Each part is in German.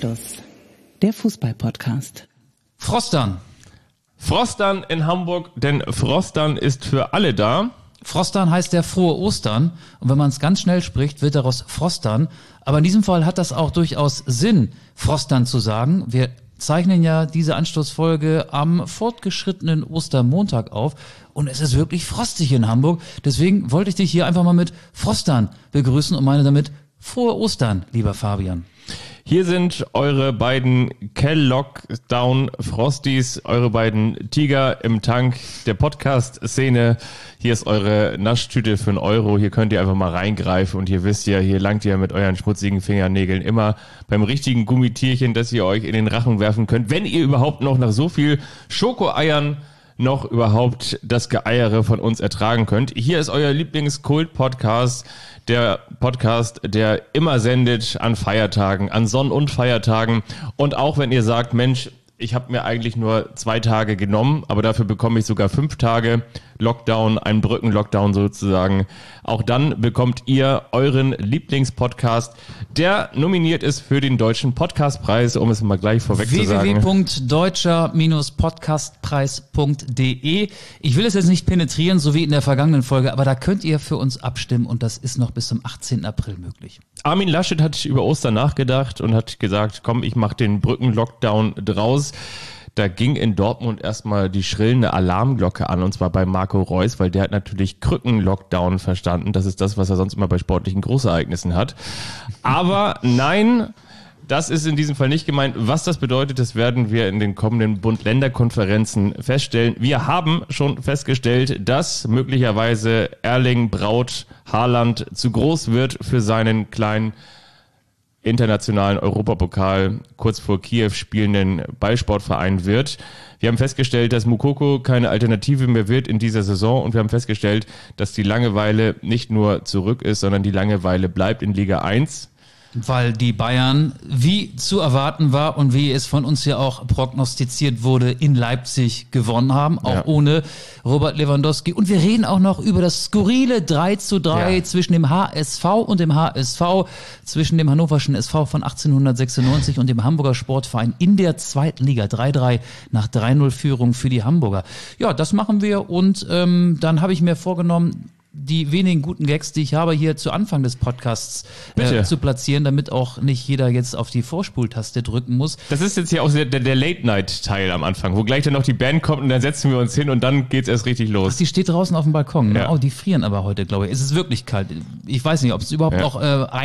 Anstoß, der Fußball-Podcast. Frostern in Hamburg, denn Frostern ist für alle da. Frostern heißt ja frohe Ostern und wenn man es ganz schnell spricht, wird daraus Frostern. Aber in diesem Fall hat das auch durchaus Sinn, Frostern zu sagen. Wir zeichnen ja diese Anstoßfolge am fortgeschrittenen Ostermontag auf und es ist wirklich frostig in Hamburg. Deswegen wollte ich dich hier einfach mal mit Frostern begrüßen und meine damit frohe Ostern, lieber Fabian. Hier sind eure beiden Kell-Lockdown-Frosties, eure beiden Tiger im Tank der Podcast-Szene. Hier ist eure Naschtüte für €1. Hier könnt ihr einfach mal reingreifen und ihr wisst ja, hier langt ihr mit euren schmutzigen Fingernägeln immer beim richtigen Gummitierchen, das ihr euch in den Rachen werfen könnt, wenn ihr überhaupt noch nach so viel Schokoeiern noch überhaupt das Geeiere von uns ertragen könnt. Hier ist euer Lieblings-Kult-Podcast, der Podcast, der immer sendet an Feiertagen, an Sonn- und Feiertagen. Und auch wenn ihr sagt, Mensch, ich habe mir eigentlich nur 2 Tage genommen, aber dafür bekomme ich sogar 5 Tage Lockdown, einen Brückenlockdown sozusagen. Auch dann bekommt ihr euren Lieblingspodcast, der nominiert ist für den Deutschen Podcastpreis, um es mal gleich vorweg zu sagen. www.deutscher-podcastpreis.de. Ich will es jetzt nicht penetrieren, so wie in der vergangenen Folge, aber da könnt ihr für uns abstimmen und das ist noch bis zum 18. April möglich. Armin Laschet hat über Ostern nachgedacht und hat gesagt, komm, ich mache den Brückenlockdown draus. Da ging in Dortmund erstmal die schrillende Alarmglocke an, und zwar bei Marco Reus, weil der hat natürlich Krückenlockdown verstanden. Das ist das, was er sonst immer bei sportlichen Großereignissen hat. Aber nein, das ist in diesem Fall nicht gemeint. Was das bedeutet, das werden wir in den kommenden Bund-Länder-Konferenzen feststellen. Wir haben schon festgestellt, dass möglicherweise Erling Braut Haaland zu groß wird für seinen kleinen internationalen Europapokal kurz vor Kiew spielenden Ballsportverein wird. Wir haben festgestellt, dass Moukoko keine Alternative mehr wird in dieser Saison und wir haben festgestellt, dass die Langeweile nicht nur zurück ist, sondern die Langeweile bleibt in Liga 1. Weil die Bayern, wie zu erwarten war und wie es von uns ja auch prognostiziert wurde, in Leipzig gewonnen haben, auch ohne Robert Lewandowski. Und wir reden auch noch über das skurrile 3:3 zwischen dem HSV und dem HSV, zwischen dem hannoverschen SV von 1896 und dem Hamburger Sportverein in der zweiten Liga. 3:3 nach 3:0 Führung für die Hamburger. Ja, das machen wir und dann habe ich mir vorgenommen, die wenigen guten Gags, die ich habe, hier zu Anfang des Podcasts zu platzieren, damit auch nicht jeder jetzt auf die Vorspultaste drücken muss. Das ist jetzt hier auch der Late-Night-Teil am Anfang, wo gleich dann noch die Band kommt und dann setzen wir uns hin und dann geht's erst richtig los. Ach, die steht draußen auf dem Balkon. Ne? Ja. Oh, die frieren aber heute, glaube ich. Es ist wirklich kalt. Ich weiß nicht, ob es überhaupt noch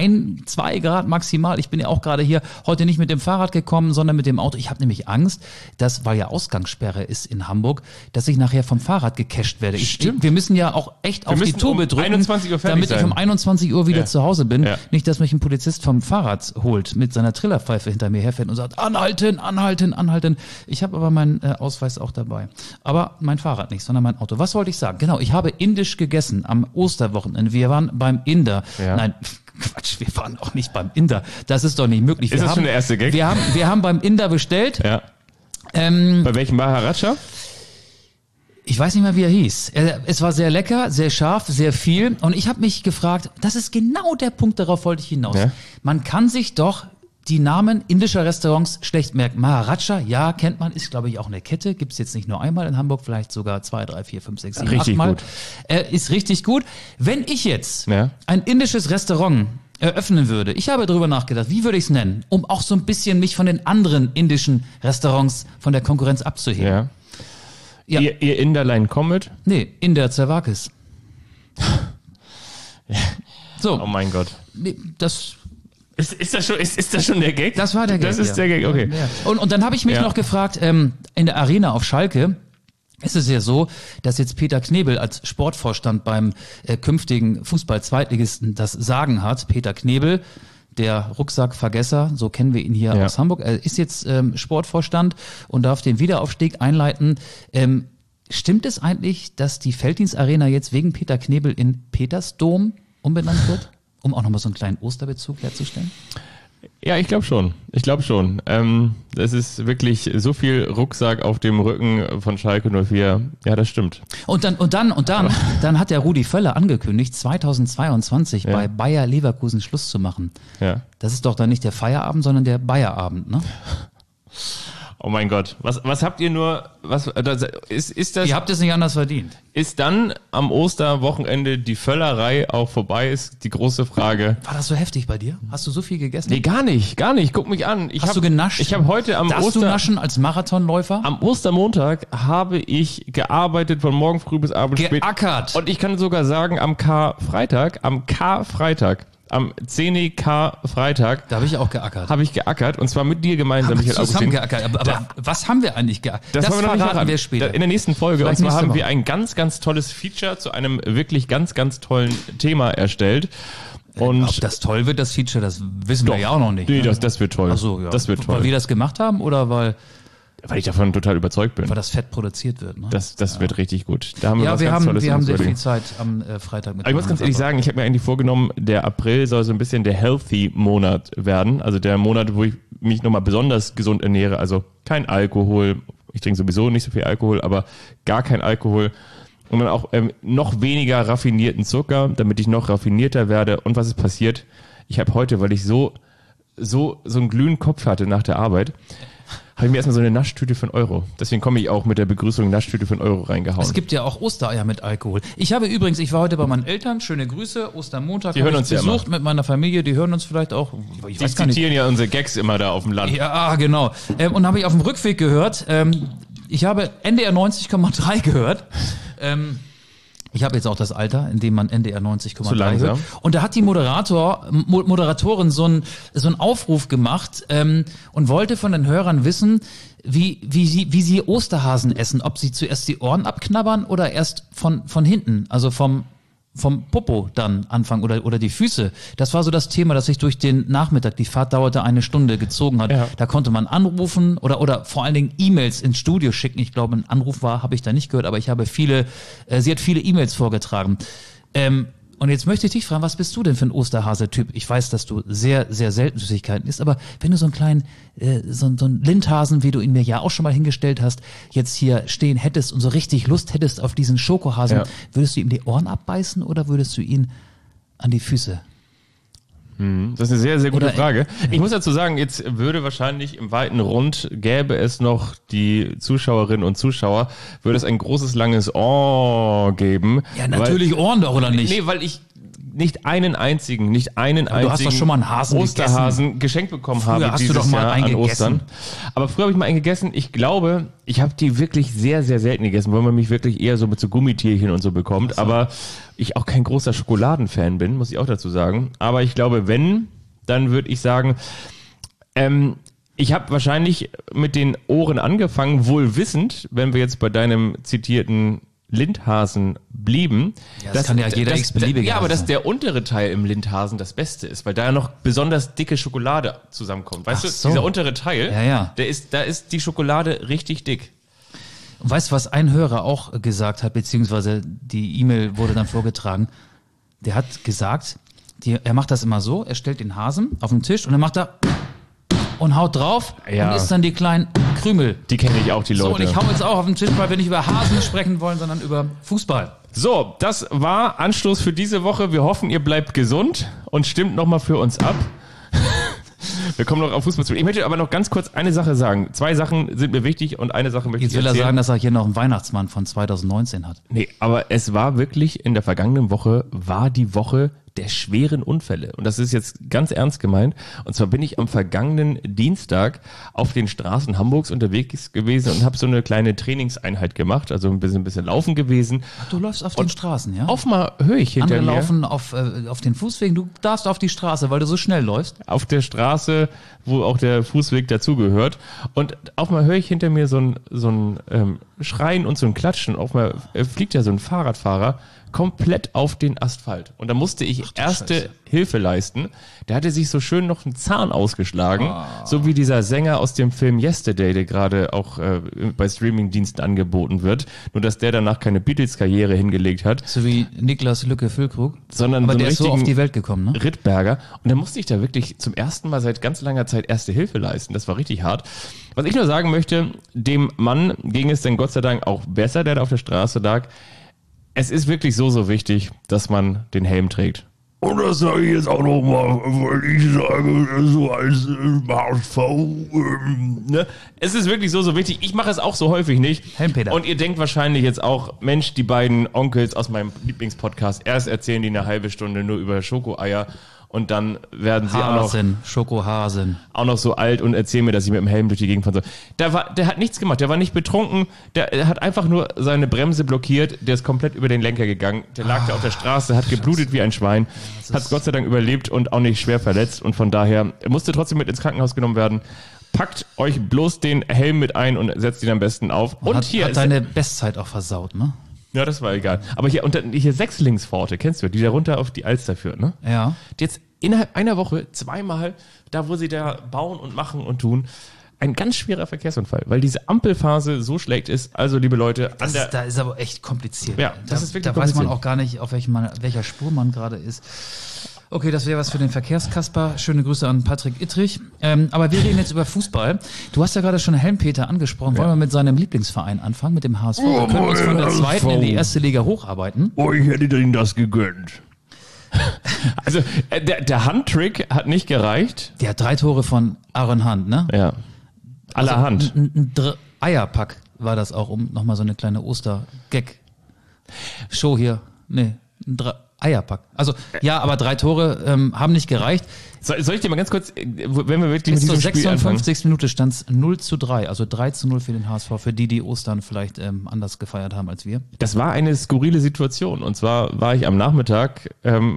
1-2 Grad maximal. Ich bin ja auch gerade hier heute nicht mit dem Fahrrad gekommen, sondern mit dem Auto. Ich habe nämlich Angst, dass, weil ja Ausgangssperre ist in Hamburg, dass ich nachher vom Fahrrad gecasht werde. Wir müssen ja auch echt auf die Tube drücken, 21 Uhr damit ich um 21 Uhr wieder zu Hause bin. Ja. Nicht, dass mich ein Polizist vom Fahrrad holt, mit seiner Trillerpfeife hinter mir herfährt und sagt, anhalten, anhalten, anhalten. Ich habe aber meinen Ausweis auch dabei. Aber mein Fahrrad nicht, sondern mein Auto. Was wollte ich sagen? Genau, ich habe indisch gegessen am Osterwochenende. Wir waren beim Inder. Ja. Nein, Quatsch, wir waren auch nicht beim Inder. Das ist doch nicht möglich. Ist das schon der erste Gag? Wir haben beim Inder bestellt. Ja. Bei welchem Maharaja? Ich weiß nicht mehr, wie er hieß. Es war sehr lecker, sehr scharf, sehr viel. Und ich habe mich gefragt, das ist genau der Punkt, darauf wollte ich hinaus. Ja. Man kann sich doch die Namen indischer Restaurants schlecht merken. Maharaja, ja, kennt man, ist, glaube ich, auch eine Kette. Gibt es jetzt nicht nur einmal in Hamburg, vielleicht sogar 2, 3, 4, 5, 6, 7, 8 Mal. Ist richtig gut. Wenn ich jetzt ein indisches Restaurant eröffnen würde, ich habe darüber nachgedacht, wie würde ich es nennen, um auch so ein bisschen mich von den anderen indischen Restaurants von der Konkurrenz abzuheben. Ja. Ja. Ihr Inderlein Comet? Nee, Inder Zervakis. So. Oh mein Gott. Nee, das... Ist das schon der Gag? Das war der Gag. Das ist der Gag, okay. Ja. Und dann habe ich mich noch gefragt, in der Arena auf Schalke ist es ja so, dass jetzt Peter Knebel als Sportvorstand beim künftigen Fußball-Zweitligisten das Sagen hat. Peter Knebel, der Rucksackvergesser, so kennen wir ihn hier aus Hamburg. Er ist jetzt Sportvorstand und darf den Wiederaufstieg einleiten. Stimmt es eigentlich, dass die Felddienstarena jetzt wegen Peter Knebel in Petersdom umbenannt wird? Um auch nochmal so einen kleinen Osterbezug herzustellen? Ja, ich glaube schon. Es ist wirklich so viel Rucksack auf dem Rücken von Schalke 04. Ja, das stimmt. Und dann hat der Rudi Völler angekündigt, 2022 bei Bayer Leverkusen Schluss zu machen. Ja. Das ist doch dann nicht der Feierabend, sondern der Bayerabend, ne? Oh mein Gott, was habt ihr nur, ist das? Ihr habt es nicht anders verdient. Ist dann am Osterwochenende die Völlerei auch vorbei, ist die große Frage. War das so heftig bei dir? Hast du so viel gegessen? Nee, gar nicht, guck mich an. Hast du genascht? Ich habe heute Darfst du naschen als Marathonläufer? Am Ostermontag habe ich gearbeitet von morgen früh bis abends spät. Geackert. Und ich kann sogar sagen, am K-Freitag, am 10. K-Freitag. Da habe ich auch geackert. Habe ich geackert und zwar mit dir gemeinsam. Wir zusammen geackert. Aber was haben wir eigentlich geackert? Das verraten wir später. In der nächsten Folge. Vielleicht und zwar haben wir ein ganz, ganz tolles Feature zu einem wirklich ganz, ganz tollen Thema erstellt. Und ob das toll wird, das Feature, das wissen wir ja auch noch nicht. Nee, das wird toll. Ach so, ja. Das wird toll. Weil wir das gemacht haben oder weil ich davon total überzeugt bin. Weil das Fett produziert wird. Ne? Das wird richtig gut. Da haben wir was wir ganz Tolles. Wir haben sehr viel Zeit am Freitag mit. Aber ich muss ganz ehrlich sagen, ich habe mir eigentlich vorgenommen, der April soll so ein bisschen der Healthy-Monat werden. Also der Monat, wo ich mich nochmal besonders gesund ernähre. Also kein Alkohol. Ich trinke sowieso nicht so viel Alkohol, aber gar kein Alkohol. Und dann auch noch weniger raffinierten Zucker, damit ich noch raffinierter werde. Und was ist passiert? Ich habe heute, weil ich so einen glühenden Kopf hatte nach der Arbeit, habe ich mir erstmal so eine Naschtüte für €1. Deswegen komme ich auch mit der Begrüßung Naschtüte für €1 reingehauen. Es gibt ja auch Ostereier mit Alkohol. Ich war heute bei meinen Eltern, schöne Grüße, Ostermontag. Die hören uns ja besucht mit meiner Familie, die hören uns vielleicht auch. Die zitieren ja unsere Gags immer da auf dem Land. Ja, genau. Und habe ich auf dem Rückweg gehört, ich habe NDR 90,3 gehört. Ich habe jetzt auch das Alter, in dem man NDR 90,3 hört. Und da hat die Moderatorin so einen Aufruf gemacht und wollte von den Hörern wissen, wie sie Osterhasen essen. Ob sie zuerst die Ohren abknabbern oder erst von hinten, also vom Popo dann anfangen oder die Füße. Das war so das Thema, das sich durch den Nachmittag, die Fahrt dauerte 1 Stunde, gezogen hat. Ja. Da konnte man anrufen oder vor allen Dingen E-Mails ins Studio schicken. Ich glaube, ein Anruf habe ich da nicht gehört, aber ich habe sie hat viele E-Mails vorgetragen. Und jetzt möchte ich dich fragen, was bist du denn für ein Osterhase-Typ? Ich weiß, dass du sehr, sehr selten Süßigkeiten isst, aber wenn du so einen kleinen, so einen Lindhasen, wie du ihn mir ja auch schon mal hingestellt hast, jetzt hier stehen hättest und so richtig Lust hättest auf diesen Schokohasen, würdest du ihm die Ohren abbeißen oder würdest du ihn an die Füße? Das ist eine sehr, sehr gute Frage. Ich muss dazu sagen, jetzt würde wahrscheinlich im weiten Rund, gäbe es noch die Zuschauerinnen und Zuschauer, würde es ein großes, langes Oh geben. Ja, natürlich Ohren doch, oder nicht? Nee, weil ich nicht einen einzigen du hast doch schon mal einen Hasen Osterhasen geschenkt bekommen habe hast du doch mal einen an Ostern. Aber früher habe ich mal einen gegessen. Ich glaube, ich habe die wirklich sehr, sehr selten gegessen, weil man mich wirklich eher so mit so Gummitierchen und so bekommt. So. Aber ich auch kein großer Schokoladenfan bin, muss ich auch dazu sagen. Aber ich glaube, wenn, dann würde ich sagen, ich habe wahrscheinlich mit den Ohren angefangen, wohl wissend, wenn wir jetzt bei deinem zitierten Lindhasen blieben. Ja, das kann ja jeder x-beliebige Ja, aber dass der untere Teil im Lindhasen das Beste ist, weil da ja noch besonders dicke Schokolade zusammenkommt. Weißt du, dieser untere Teil, da ist die Schokolade richtig dick. Und weißt du, was ein Hörer auch gesagt hat, beziehungsweise die E-Mail wurde dann vorgetragen, der hat gesagt, er macht das immer so, er stellt den Hasen auf den Tisch und dann macht er und haut drauf und isst dann die kleinen Krümel. Die kenne ich auch, die Leute. So, und ich hau jetzt auch auf den Tisch, weil wir nicht über Hasen sprechen wollen, sondern über Fußball. So, das war Anstoß für diese Woche. Wir hoffen, ihr bleibt gesund und stimmt nochmal für uns ab. Wir kommen noch auf Fußball zu. Ich möchte aber noch ganz kurz eine Sache sagen. 2 Sachen sind mir wichtig und eine Sache möchte ich erzählen. Jetzt will er sagen, dass er hier noch einen Weihnachtsmann von 2019 hat. Nee, aber es war wirklich in der vergangenen Woche, war die Woche der schweren Unfälle. Und das ist jetzt ganz ernst gemeint. Und zwar bin ich am vergangenen Dienstag auf den Straßen Hamburgs unterwegs gewesen und habe so eine kleine Trainingseinheit gemacht, also ein bisschen laufen gewesen. Ach, du läufst auf den Straßen, ja? Auf mal höre ich hinter Andere mir. laufen auf den Fußwegen, du darfst auf die Straße, weil du so schnell läufst. Auf der Straße, wo auch der Fußweg dazugehört. Und auf mal höre ich hinter mir so ein Schreien und so ein Klatschen. Auf mal fliegt ja so ein Fahrradfahrer komplett auf den Asphalt. Und da musste ich erste Hilfe leisten. Der hatte sich so schön noch einen Zahn ausgeschlagen, so wie dieser Sänger aus dem Film Yesterday, der gerade auch bei Streamingdiensten angeboten wird. Nur, dass der danach keine Beatles-Karriere hingelegt hat. So wie Niklas Lücke-Füllkrug. Sondern aber so der ist so auf die Welt gekommen, ne? Rittberger. Und da musste ich da wirklich zum ersten Mal seit ganz langer Zeit erste Hilfe leisten. Das war richtig hart. Was ich nur sagen möchte, dem Mann ging es dann Gott sei Dank auch besser, der da auf der Straße lag. Es ist wirklich so wichtig, dass man den Helm trägt. Und das sage ich jetzt auch nochmal, weil ich sage, so als HSV, ne? Es ist wirklich so wichtig. Ich mache es auch so häufig nicht. Helmpeter. Und ihr denkt wahrscheinlich jetzt auch, Mensch, die beiden Onkels aus meinem Lieblingspodcast, erst erzählen die eine halbe Stunde nur über Schokoeier. Und dann werden sie Schokohasen. auch noch so alt und erzählen mir, dass ich mit dem Helm durch die Gegend fahren soll. Der hat nichts gemacht, der war nicht betrunken, der hat einfach nur seine Bremse blockiert, der ist komplett über den Lenker gegangen, der lag da auf der Straße, hat geblutet wie ein Schwein, hat Gott sei Dank überlebt und auch nicht schwer verletzt und von daher musste trotzdem mit ins Krankenhaus genommen werden. Packt euch bloß den Helm mit ein und setzt ihn am besten auf. Und hier hat deine Bestzeit auch versaut, ne? Ja, das war egal. Aber hier Sechslingspforte, kennst du, die da runter auf die Alster führt, ne? Ja. Jetzt innerhalb einer Woche zweimal, da wo sie da bauen und machen und tun, ein ganz schwerer Verkehrsunfall, weil diese Ampelphase so schlecht ist. Also, liebe Leute, da ist aber echt kompliziert. Ja, das ist wirklich da weiß man auch gar nicht, auf welcher Spur man gerade ist. Okay, das wäre was für den Verkehrskasper. Schöne Grüße an Patrick Ittrich. Aber wir reden jetzt über Fußball. Du hast ja gerade schon Helmpeter angesprochen. Wollen wir mit seinem Lieblingsverein anfangen, mit dem HSV? Wir können uns von der zweiten in die erste Liga hocharbeiten. Oh, ich hätte ihnen das gegönnt. Also, der Handtrick hat nicht gereicht. Der hat 3 Tore von Aaron Hunt, ne? Ja. Allerhand. Ein Eierpack war das auch, um nochmal so eine kleine Oster-Gag-Show hier. Nee, ein Eierpack. Also, ja, aber 3 Tore haben nicht gereicht. Soll ich dir mal ganz kurz, wenn wir wirklich Bis mit zur diesem Spiel 56. Minute stand es 0:3, also 3:0 für den HSV, für die Ostern vielleicht anders gefeiert haben als wir. Das war eine skurrile Situation. Und zwar war ich am Nachmittag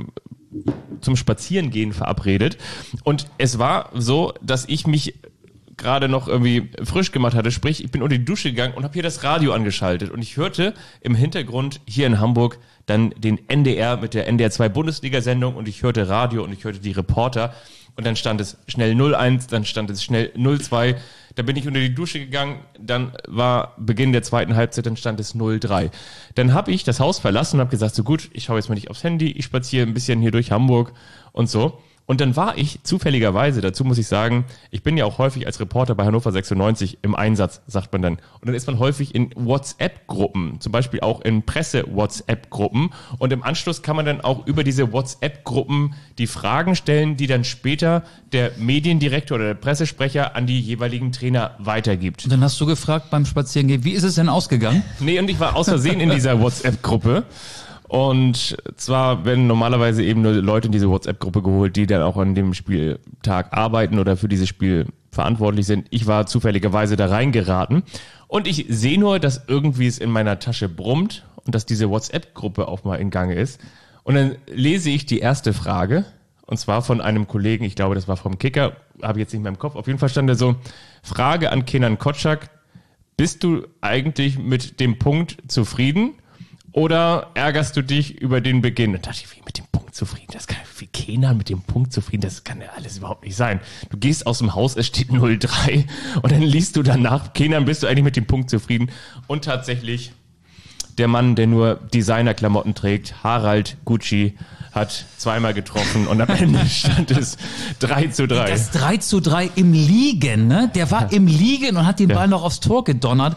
zum Spazierengehen verabredet. Und es war so, dass ich mich gerade noch irgendwie frisch gemacht hatte, sprich, ich bin unter die Dusche gegangen und habe hier das Radio angeschaltet und ich hörte im Hintergrund hier in Hamburg dann den NDR mit der NDR 2 Bundesliga-Sendung und ich hörte Radio und ich hörte die Reporter und dann stand es schnell 0:1, dann stand es schnell 0:2, da bin ich unter die Dusche gegangen, dann war Beginn der zweiten Halbzeit, dann stand es 0:3. Dann habe ich das Haus verlassen und habe gesagt, so gut, ich schaue jetzt mal nicht aufs Handy, ich spaziere ein bisschen hier durch Hamburg und so. Und dann war ich zufälligerweise, dazu muss ich sagen, ich bin ja auch häufig als Reporter bei Hannover 96 im Einsatz, sagt man dann. Und dann ist man häufig in WhatsApp-Gruppen, zum Beispiel auch in Presse-WhatsApp-Gruppen. Und im Anschluss kann man dann auch über diese WhatsApp-Gruppen die Fragen stellen, die dann später der Mediendirektor oder der Pressesprecher an die jeweiligen Trainer weitergibt. Und dann hast du gefragt beim Spazierengehen, wie ist es denn ausgegangen? Nee, und ich war aus Versehen in dieser WhatsApp-Gruppe. Und zwar werden normalerweise eben nur Leute in diese WhatsApp-Gruppe geholt, die dann auch an dem Spieltag arbeiten oder für dieses Spiel verantwortlich sind. Ich war zufälligerweise da reingeraten und ich sehe nur, dass irgendwie es in meiner Tasche brummt und dass diese WhatsApp-Gruppe auch mal in Gange ist. Und dann lese ich die erste Frage und zwar von einem Kollegen, ich glaube, das war vom Kicker, habe ich jetzt nicht mehr im Kopf. Auf jeden Fall stand da so, Frage an Kenan Kotschak, bist du eigentlich mit dem Punkt zufrieden? Oder ärgerst du dich über den Beginn? Und dachte ich, wie mit dem Punkt zufrieden? Das kann, wie Kenan mit dem Punkt zufrieden? Das kann ja alles überhaupt nicht sein. Du gehst aus dem Haus, es steht 0:3 und dann liest du danach, Kenan, bist du eigentlich mit dem Punkt zufrieden? Und tatsächlich, der Mann, der nur Designerklamotten trägt, Harald Gucci, hat zweimal getroffen und am Ende stand es 3:3. Das 3:3 im Liegen, ne? Der war im Liegen und hat den Ball noch aufs Tor gedonnert.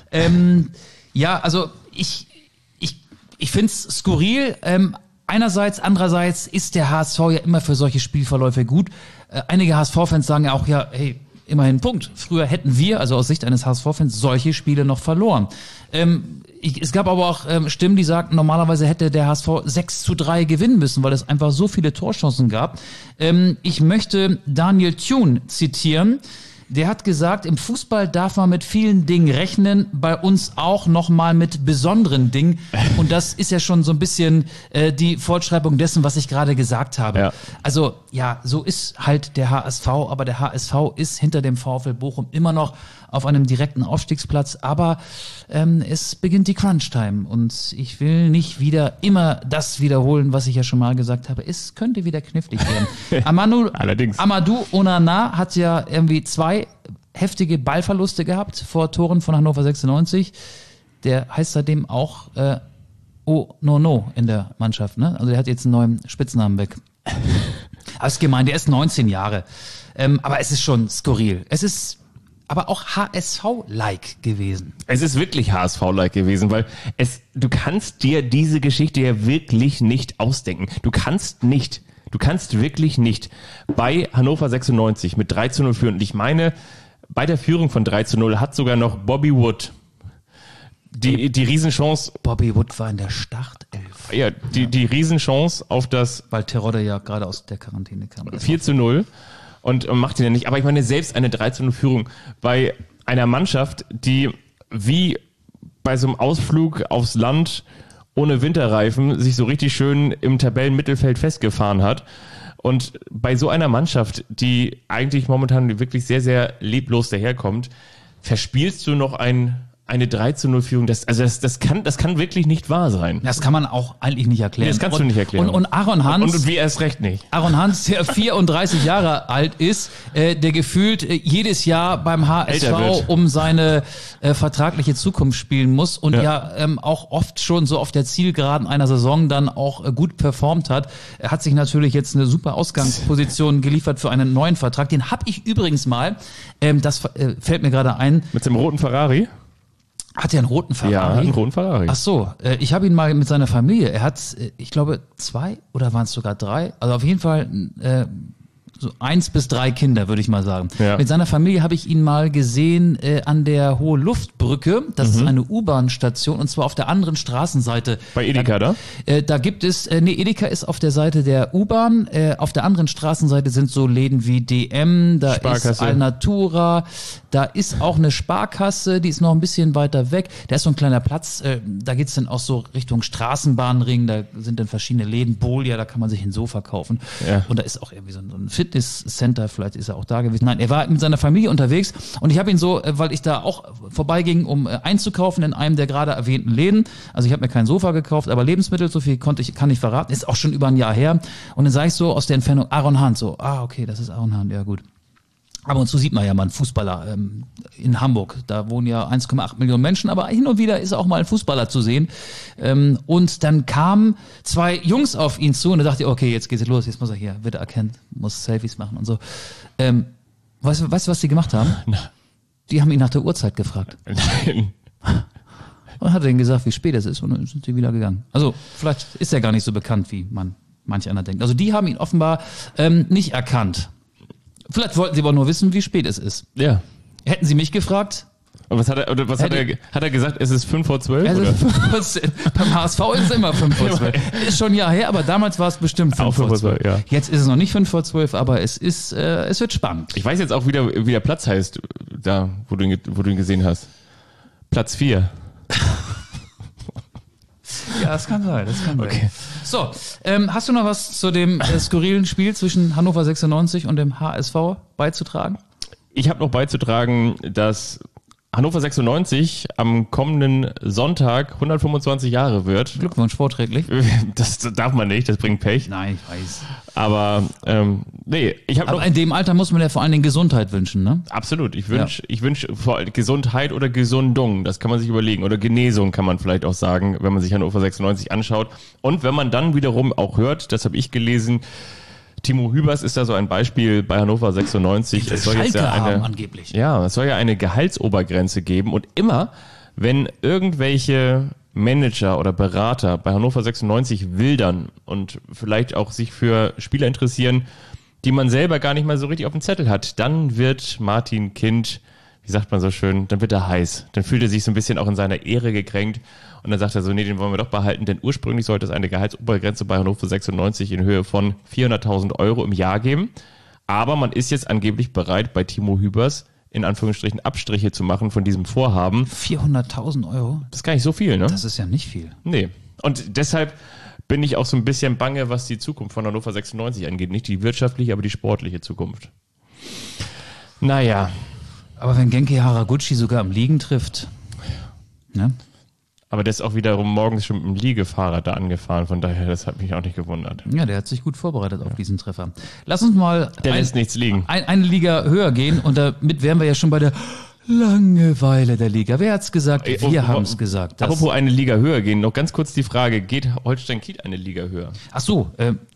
Ja, also ich finde es skurril. Einerseits, andererseits ist der HSV ja immer für solche Spielverläufe gut. Einige HSV-Fans sagen ja auch, ja, hey, immerhin Punkt. Früher hätten wir, also aus Sicht eines HSV-Fans, solche Spiele noch verloren. Es gab aber auch Stimmen, die sagten, normalerweise hätte der HSV 6:3 gewinnen müssen, weil es einfach so viele Torchancen gab. Ich möchte Daniel Thune zitieren. Der hat gesagt, im Fußball darf man mit vielen Dingen rechnen, bei uns auch nochmal mit besonderen Dingen. Und das ist ja schon so ein bisschen die Fortschreibung dessen, was ich gerade gesagt habe. Ja. Also ja, so ist halt der HSV, aber der HSV ist hinter dem VfL Bochum immer noch auf einem direkten Aufstiegsplatz, aber es beginnt die Crunch-Time und ich will nicht wieder immer das wiederholen, was ich ja schon mal gesagt habe. Es könnte wieder knifflig werden. Allerdings. Amadou Onana hat ja irgendwie 2 heftige Ballverluste gehabt vor Toren von Hannover 96. Der heißt seitdem auch No in der Mannschaft, ne? Also der hat jetzt einen neuen Spitznamen weg. Aber ist gemein, der ist 19 Jahre. Aber es ist schon skurril. Es ist aber auch HSV-like gewesen. Es ist wirklich HSV-like gewesen, weil du kannst dir diese Geschichte ja wirklich nicht ausdenken. Du kannst wirklich nicht bei Hannover 96 mit 3-0 führen. Und ich meine, bei der Führung von 3-0 hat sogar noch Bobby Wood die Riesenchance. Bobby Wood war in der Startelf. Ja, die Riesenchance auf das weil Terodde ja gerade aus der Quarantäne kam. 4-0 und macht ihn ja nicht. Aber ich meine, selbst eine 3-0-Führung bei einer Mannschaft, die wie bei so einem Ausflug aufs Land ohne Winterreifen sich so richtig schön im Tabellenmittelfeld festgefahren hat. Und bei so einer Mannschaft, die eigentlich momentan wirklich sehr, sehr leblos daherkommt, verspielst du noch eine 3-0-Führung. Das kann wirklich nicht wahr sein. Das kann man auch eigentlich nicht erklären. Nee, das kannst du nicht erklären. Und Aaron Hans. Und wie erst recht nicht. Aaron Hans, der 34 Jahre alt ist, der gefühlt jedes Jahr beim HSV um seine vertragliche Zukunft spielen muss und auch oft schon so auf der Zielgeraden einer Saison dann auch gut performt hat. Er hat sich natürlich jetzt eine super Ausgangsposition geliefert für einen neuen Vertrag. Den habe ich übrigens mal, das fällt mir gerade ein. Mit dem roten Ferrari? Hat er einen roten Ferrari? Ja, einen roten Ferrari. Ach so, ich habe ihn mal mit seiner Familie. Er hat, ich glaube, 2 oder waren es sogar 3? Also auf jeden Fall so 1 bis 3 Kinder, würde ich mal sagen. Ja. Mit seiner Familie habe ich ihn mal gesehen an der Hohe Luftbrücke. Das ist eine U-Bahn-Station und zwar auf der anderen Straßenseite. Bei Edeka, da? Da gibt es, Edeka ist auf der Seite der U-Bahn. Auf der anderen Straßenseite sind so Läden wie DM, da ist Alnatura, da ist auch eine Sparkasse, die ist noch ein bisschen weiter weg. Da ist so ein kleiner Platz, da geht's dann auch so Richtung Straßenbahnring, da sind dann verschiedene Läden, Bolia, da kann man sich ein Sofa kaufen. Ja. Und da ist auch irgendwie so ein Fitnesscenter, vielleicht ist er auch da gewesen. Nein, er war mit seiner Familie unterwegs und ich habe ihn so, weil ich da auch vorbeiging, um einzukaufen in einem der gerade erwähnten Läden. Also ich habe mir kein Sofa gekauft, aber Lebensmittel, so viel kann ich verraten, ist auch schon über ein Jahr her. Und dann sage ich so aus der Entfernung, Aaron Hunt, so, okay, das ist Aaron Hunt, ja gut. Aber und so sieht man ja mal einen Fußballer in Hamburg. Da wohnen ja 1,8 Millionen Menschen, aber hin und wieder ist auch mal ein Fußballer zu sehen. Und dann kamen 2 Jungs auf ihn zu und er dachte, okay, jetzt geht's los, jetzt muss er hier, wird er erkennen, muss Selfies machen und so. Weißt du, was die gemacht haben? Na. Die haben ihn nach der Uhrzeit gefragt. Nein. Und hat denen gesagt, wie spät es ist und dann sind sie wieder gegangen. Also vielleicht ist er gar nicht so bekannt, wie manch einer denkt. Also die haben ihn offenbar nicht erkannt. Vielleicht wollten sie aber nur wissen, wie spät es ist. Ja. Hätten sie mich gefragt? Und hat er gesagt, es ist 5 vor 12? Also 5 vor 12. Beim HSV ist es immer 5 vor 12. Ist schon ein Jahr her, aber damals war es bestimmt 5 vor 12. Ja. Jetzt ist es noch nicht 5 vor 12, aber es wird spannend. Ich weiß jetzt auch, wie der Platz heißt, da, wo du ihn gesehen hast. Platz 4. Ja, das kann sein, Okay. So, hast du noch was zu dem skurrilen Spiel zwischen Hannover 96 und dem HSV beizutragen? Ich habe noch beizutragen, dass Hannover 96 am kommenden Sonntag 125 Jahre wird. Glückwunsch, vorträglich. Das darf man nicht, das bringt Pech. Nein, ich weiß. Aber in dem Alter muss man ja vor allen Dingen Gesundheit wünschen, ne? Absolut. Ich wünsch vor allem Gesundheit oder Gesundung, das kann man sich überlegen. Oder Genesung kann man vielleicht auch sagen, wenn man sich Hannover 96 anschaut. Und wenn man dann wiederum auch hört, das habe ich gelesen, Timo Hübers ist da so ein Beispiel bei Hannover 96. Es soll jetzt angeblich. Ja, es soll ja eine Gehaltsobergrenze geben und immer, wenn irgendwelche Manager oder Berater bei Hannover 96 wildern und vielleicht auch sich für Spieler interessieren, die man selber gar nicht mal so richtig auf dem Zettel hat, dann wird Martin Kind, wie sagt man so schön, dann wird er heiß. Dann fühlt er sich so ein bisschen auch in seiner Ehre gekränkt und dann sagt er so, nee, den wollen wir doch behalten, denn ursprünglich sollte es eine Gehaltsobergrenze bei Hannover 96 in Höhe von 400.000 Euro im Jahr geben. Aber man ist jetzt angeblich bereit, bei Timo Hübers in Anführungsstrichen Abstriche zu machen von diesem Vorhaben. 400.000 Euro? Das ist gar nicht so viel, ne? Das ist ja nicht viel. Nee. Und deshalb bin ich auch so ein bisschen bange, was die Zukunft von Hannover 96 angeht. Nicht die wirtschaftliche, aber die sportliche Zukunft. Naja. Aber wenn Genki Haraguchi sogar am Liegen trifft, ne? Aber der ist auch wiederum morgens schon mit dem Liegefahrrad da angefahren, von daher, das hat mich auch nicht gewundert. Ja, der hat sich gut vorbereitet auf diesen Treffer. Lass uns mal Der lässt nichts liegen. eine Liga höher gehen und damit wären wir ja schon bei der Langeweile der Liga. Wer hat's gesagt? Wir haben es gesagt. Apropos eine Liga höher gehen, noch ganz kurz die Frage, geht Holstein Kiel eine Liga höher? Ach so,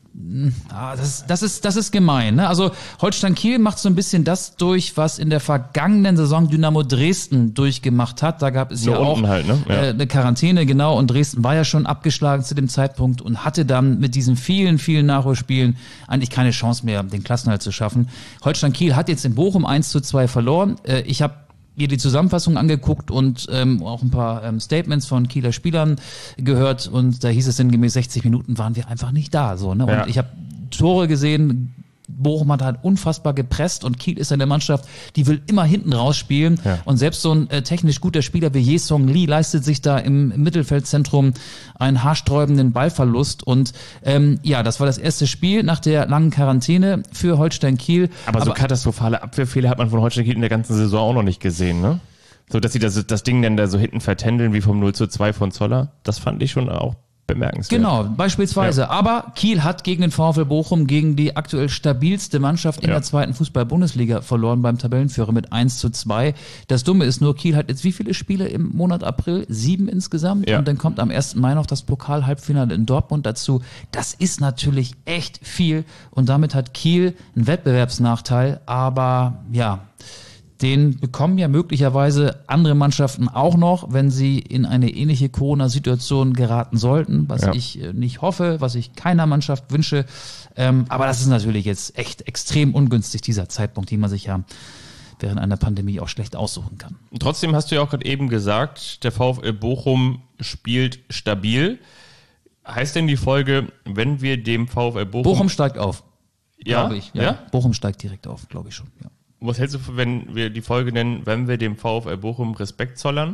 das ist gemein. Ne? Also Holstein Kiel macht so ein bisschen das durch, was in der vergangenen Saison Dynamo Dresden durchgemacht hat. Da gab es Nur ja auch halt, ne? eine Quarantäne, genau. Und Dresden war ja schon abgeschlagen zu dem Zeitpunkt und hatte dann mit diesen vielen Nachholspielen eigentlich keine Chance mehr, den Klassenerhalt zu schaffen. Holstein Kiel hat jetzt in Bochum 1:2 verloren. Ich habe mir die Zusammenfassung angeguckt und auch ein paar Statements von Kieler Spielern gehört und da hieß es sinngemäß, 60 Minuten waren wir einfach nicht da. So, ne? Ja. Und ich habe Tore gesehen, Bochum hat halt unfassbar gepresst und Kiel ist eine Mannschaft, die will immer hinten rausspielen. Ja. Und selbst so ein technisch guter Spieler wie Ye-Song Lee leistet sich da im Mittelfeldzentrum einen haarsträubenden Ballverlust. Und das war das erste Spiel nach der langen Quarantäne für Holstein Kiel. Aber so katastrophale Abwehrfehler hat man von Holstein Kiel in der ganzen Saison auch noch nicht gesehen, ne? So, dass sie das Ding dann da so hinten vertändeln wie vom 0:2 von Zoller, das fand ich schon auch bemerkenswert. Genau, beispielsweise. Ja. Aber Kiel hat gegen den VfL Bochum, gegen die aktuell stabilste Mannschaft in der zweiten Fußball-Bundesliga verloren beim Tabellenführer mit 1:2. Das Dumme ist nur, Kiel hat jetzt wie viele Spiele im Monat April? 7 insgesamt. Ja. Und dann kommt am 1. Mai noch das Pokal-Halbfinale in Dortmund dazu. Das ist natürlich echt viel. Und damit hat Kiel einen Wettbewerbsnachteil. Aber ja, den bekommen ja möglicherweise andere Mannschaften auch noch, wenn sie in eine ähnliche Corona-Situation geraten sollten, was ich nicht hoffe, was ich keiner Mannschaft wünsche. Aber das ist natürlich jetzt echt extrem ungünstig, dieser Zeitpunkt, den man sich ja während einer Pandemie auch schlecht aussuchen kann. Und trotzdem hast du ja auch gerade eben gesagt, der VfL Bochum spielt stabil. Heißt denn die Folge, wenn wir dem VfL Bochum... Bochum steigt auf, ja? glaube ich. Ja? Bochum steigt direkt auf, glaube ich schon, ja. Was hältst du, wenn wir die Folge nennen, wenn wir dem VfL Bochum Respekt zollern?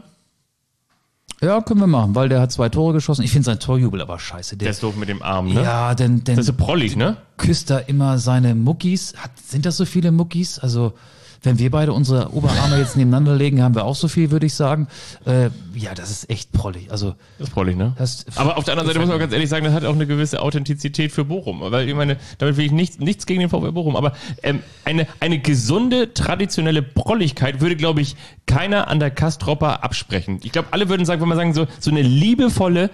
Ja, können wir machen, weil der hat 2 Tore geschossen. Ich finde sein Torjubel aber scheiße. Der ist doof mit dem Arm, ne? Ja, denn das ist so prollig, ne? Küsst da immer seine Muckis. Sind das so viele Muckis? Also, wenn wir beide unsere Oberarme jetzt nebeneinander legen, haben wir auch so viel, würde ich sagen. Das ist echt prollig. Also, das ist prollig, ne? Aber auf der anderen Seite muss man ganz ehrlich sagen, das hat auch eine gewisse Authentizität für Bochum. Weil ich meine, damit will ich nichts gegen den VfL Bochum, aber eine gesunde, traditionelle Prolligkeit würde, glaube ich, keiner an der Kastropper absprechen. Ich glaube, alle würden sagen, wenn man sagen, so eine liebevolle,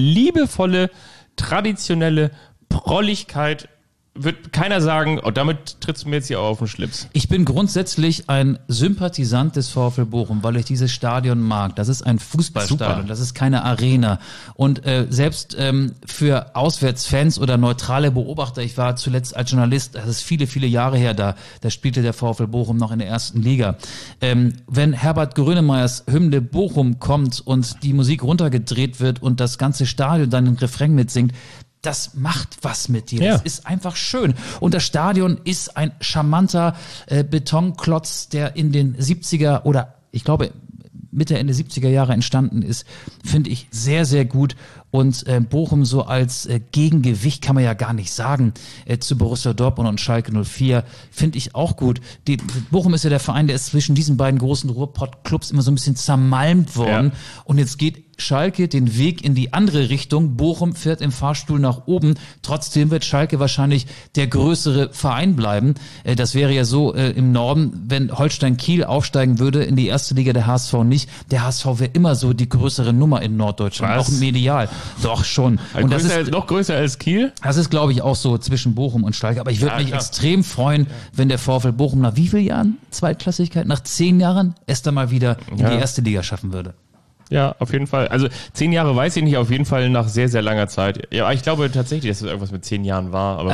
traditionelle Prolligkeit wird keiner sagen, oh, damit trittst du mir jetzt hier auf den Schlips. Ich bin grundsätzlich ein Sympathisant des VfL Bochum, weil ich dieses Stadion mag. Das ist ein Fußballstadion, Super. Das ist keine Arena. Und selbst für Auswärtsfans oder neutrale Beobachter, ich war zuletzt als Journalist, das ist viele Jahre her, da spielte der VfL Bochum noch in der ersten Liga. Wenn Herbert Grönemeyers Hymne Bochum kommt und die Musik runtergedreht wird und das ganze Stadion dann den Refrain mitsingt, das macht was mit dir. Ja. Das ist einfach schön. Und das Stadion ist ein charmanter Betonklotz, der in den 70er oder ich glaube Mitte, Ende 70er Jahre entstanden ist, finde ich sehr, sehr gut. Und Bochum so als Gegengewicht kann man ja gar nicht sagen zu Borussia Dortmund und Schalke 04 finde ich auch gut. Bochum ist ja der Verein, der ist zwischen diesen beiden großen Ruhrpott-Clubs immer so ein bisschen zermalmt worden. Ja. Und jetzt geht Schalke den Weg in die andere Richtung. Bochum fährt im Fahrstuhl nach oben. Trotzdem wird Schalke wahrscheinlich der größere Verein bleiben. Das wäre ja so im Norden, wenn Holstein Kiel aufsteigen würde in die erste Liga, der HSV nicht. Der HSV wäre immer so die größere Nummer in Norddeutschland, auch medial. Doch schon. Also und das ist noch größer als Kiel? Das ist, glaube ich, auch so zwischen Bochum und Schalke. Aber ich würde mich extrem freuen, wenn der VfL Bochum nach wie vielen Jahren Zweitklassigkeit, nach 10 Jahren, es dann mal wieder in die erste Liga schaffen würde. Ja, auf jeden Fall. Also 10 Jahre weiß ich nicht, auf jeden Fall nach sehr, sehr langer Zeit. Ja, ich glaube tatsächlich, dass es irgendwas mit 10 Jahren war. Aber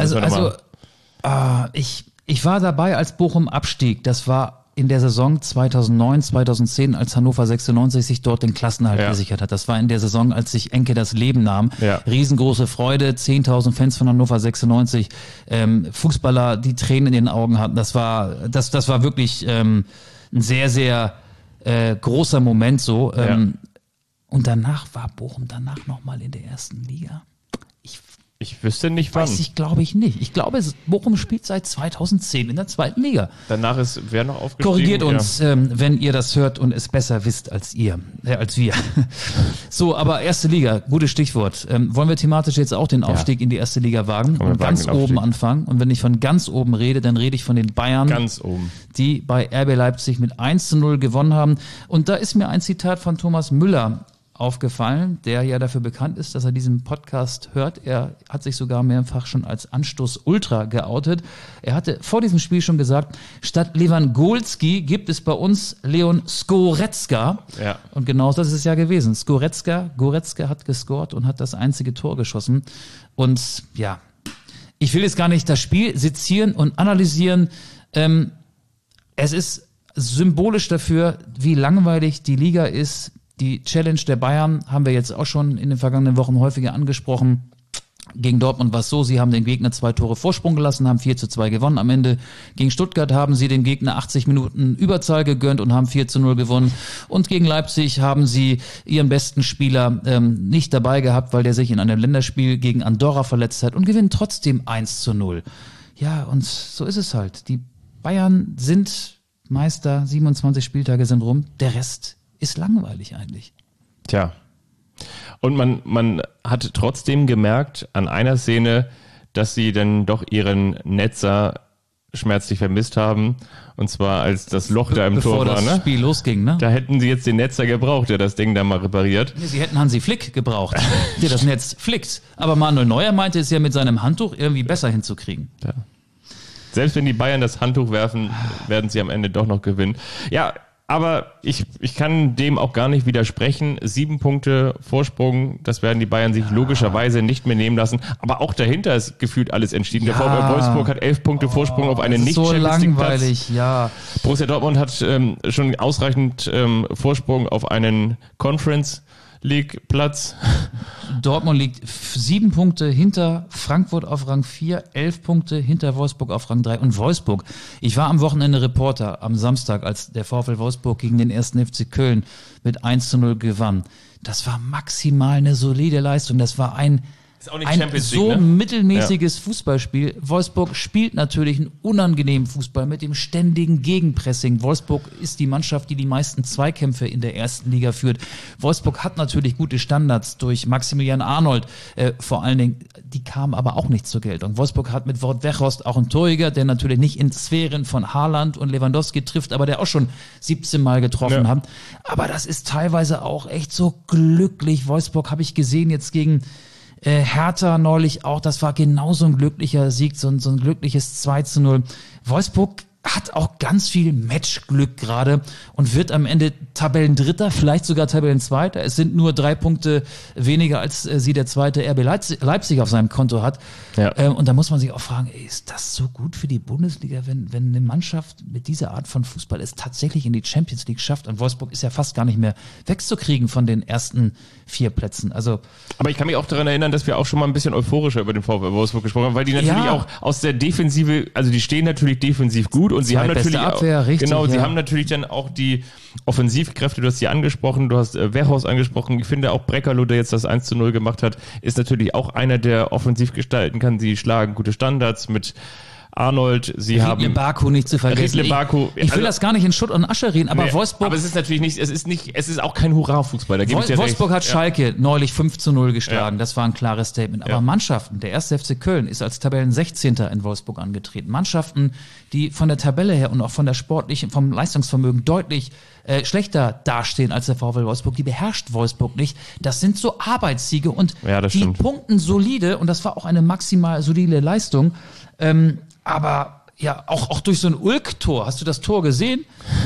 ich war dabei, als Bochum abstieg. Das war in der Saison 2009, 2010, als Hannover 96 sich dort den Klassenerhalt gesichert hat. Das war in der Saison, als sich Enke das Leben nahm. Ja. Riesengroße Freude, 10.000 Fans von Hannover 96, Fußballer, die Tränen in den Augen hatten. Das war wirklich ein sehr, sehr großer Moment so. Und danach war Bochum nochmal in der ersten Liga. Ich wüsste nicht, wann. Weiß ich, glaube ich nicht. Ich glaube, Bochum spielt seit 2010 in der 2. Liga. Danach ist wer noch aufgestiegen? Korrigiert uns, wenn ihr das hört und es besser wisst als wir. So, aber 1. Liga, gutes Stichwort. Wollen wir thematisch jetzt auch den Aufstieg in die 1. Liga wagen und ganz oben anfangen? Und wenn ich von ganz oben rede, dann rede ich von den Bayern, ganz oben, die bei RB Leipzig mit 1:0 gewonnen haben. Und da ist mir ein Zitat von Thomas Müller aufgefallen, der ja dafür bekannt ist, dass er diesen Podcast hört. Er hat sich sogar mehrfach schon als Anstoß-Ultra geoutet. Er hatte vor diesem Spiel schon gesagt, statt Lewandowski gibt es bei uns Leon Goretzka. Ja. Und genau das ist es ja gewesen. Goretzka hat gescored und hat das einzige Tor geschossen. Und ja, ich will jetzt gar nicht das Spiel sezieren und analysieren. Es ist symbolisch dafür, wie langweilig die Liga ist. Die Challenge der Bayern haben wir jetzt auch schon in den vergangenen Wochen häufiger angesprochen. Gegen Dortmund war es so, sie haben den Gegner 2 Tore Vorsprung gelassen, haben 4:2 gewonnen. Am Ende gegen Stuttgart haben sie dem Gegner 80 Minuten Überzahl gegönnt und haben 4:0 gewonnen. Und gegen Leipzig haben sie ihren besten Spieler nicht dabei gehabt, weil der sich in einem Länderspiel gegen Andorra verletzt hat und gewinnen trotzdem 1:0. Ja, und so ist es halt. Die Bayern sind Meister, 27 Spieltage sind rum, der Rest ist langweilig eigentlich. Tja. Und man hat trotzdem gemerkt an einer Szene, dass sie dann doch ihren Netzer schmerzlich vermisst haben. Und zwar als das Loch da im Tor war. Bevor das Spiel losging, ne? Da hätten sie jetzt den Netzer gebraucht, der das Ding da mal repariert. Nee, sie hätten Hansi Flick gebraucht, der das Netz flickt. Aber Manuel Neuer meinte es ja mit seinem Handtuch irgendwie besser hinzukriegen. Ja. Selbst wenn die Bayern das Handtuch werfen, werden sie am Ende doch noch gewinnen. Ja, aber ich kann dem auch gar nicht widersprechen. 7 Punkte Vorsprung, das werden die Bayern sich logischerweise nicht mehr nehmen lassen. Aber auch dahinter ist gefühlt alles entschieden. Der VfL Wolfsburg hat 11 Punkte Vorsprung auf einen Nicht-Champions-League-Platz. So langweilig, ja. Borussia Dortmund hat schon ausreichend Vorsprung auf einen Conference-League-Platz. Dortmund liegt 7 Punkte hinter Frankfurt auf Rang 4, 11 Punkte hinter Wolfsburg auf Rang 3. Und Wolfsburg, ich war am Wochenende Reporter am Samstag, als der VfL Wolfsburg gegen den 1. FC Köln mit 1:0 gewann. Das war maximal eine solide Leistung. Das war ein so mittelmäßiges Fußballspiel. Wolfsburg spielt natürlich einen unangenehmen Fußball mit dem ständigen Gegenpressing. Wolfsburg ist die Mannschaft, die meisten Zweikämpfe in der 1. Liga führt. Wolfsburg hat natürlich gute Standards durch Maximilian Arnold. Vor allen Dingen, die kamen aber auch nicht zur Geltung. Wolfsburg hat mit Wout Weghorst auch einen Torjäger, der natürlich nicht in Sphären von Haaland und Lewandowski trifft, aber der auch schon 17 Mal getroffen hat. Aber das ist teilweise auch echt so glücklich. Wolfsburg habe ich gesehen jetzt gegen Hertha neulich auch, das war genauso ein glücklicher Sieg, so ein glückliches 2:0. Wolfsburg hat auch ganz viel Matchglück gerade und wird am Ende Tabellendritter, vielleicht sogar Tabellenzweiter. Es sind nur 3 Punkte weniger, als sie der zweite RB Leipzig auf seinem Konto hat. Ja. Und da muss man sich auch fragen, ist das so gut für die Bundesliga, wenn eine Mannschaft mit dieser Art von Fußball es tatsächlich in die Champions League schafft? Und Wolfsburg ist ja fast gar nicht mehr wegzukriegen von den ersten 4 Plätzen. Also, aber ich kann mich auch daran erinnern, dass wir auch schon mal ein bisschen euphorischer über den VfL Wolfsburg gesprochen haben, weil die natürlich auch aus der Defensive, also die stehen natürlich defensiv gut und sie haben natürlich Abwehr, auch, richtig, sie haben natürlich dann auch die Offensivkräfte, du hast sie angesprochen, du hast Weghorst angesprochen, ich finde auch Breckerloh, der jetzt das 1:0 gemacht hat, ist natürlich auch einer, der offensiv gestalten kann, sie schlagen gute Standards mit Arnold, sie haben Riedle Baku nicht zu vergessen. Ich will das gar nicht in Schutt und Asche reden, aber Wolfsburg. Aber es ist natürlich nicht, es ist auch kein Hurra-Fußball. Da gebe ich dir Wolfsburg recht. hat Schalke neulich 5:0 geschlagen. Das war ein klares Statement. Aber Mannschaften, der 1. FC Köln ist als Tabellen-16. in Wolfsburg angetreten. Mannschaften, die von der Tabelle her und auch von der sportlichen, vom Leistungsvermögen deutlich schlechter dastehen als der VfL Wolfsburg, die beherrscht Wolfsburg nicht. Das sind so Arbeitssiege und die punkten solide und das war auch eine maximal solide Leistung. Aber ja, auch durch so ein Ulk-Tor. Hast du das Tor gesehen?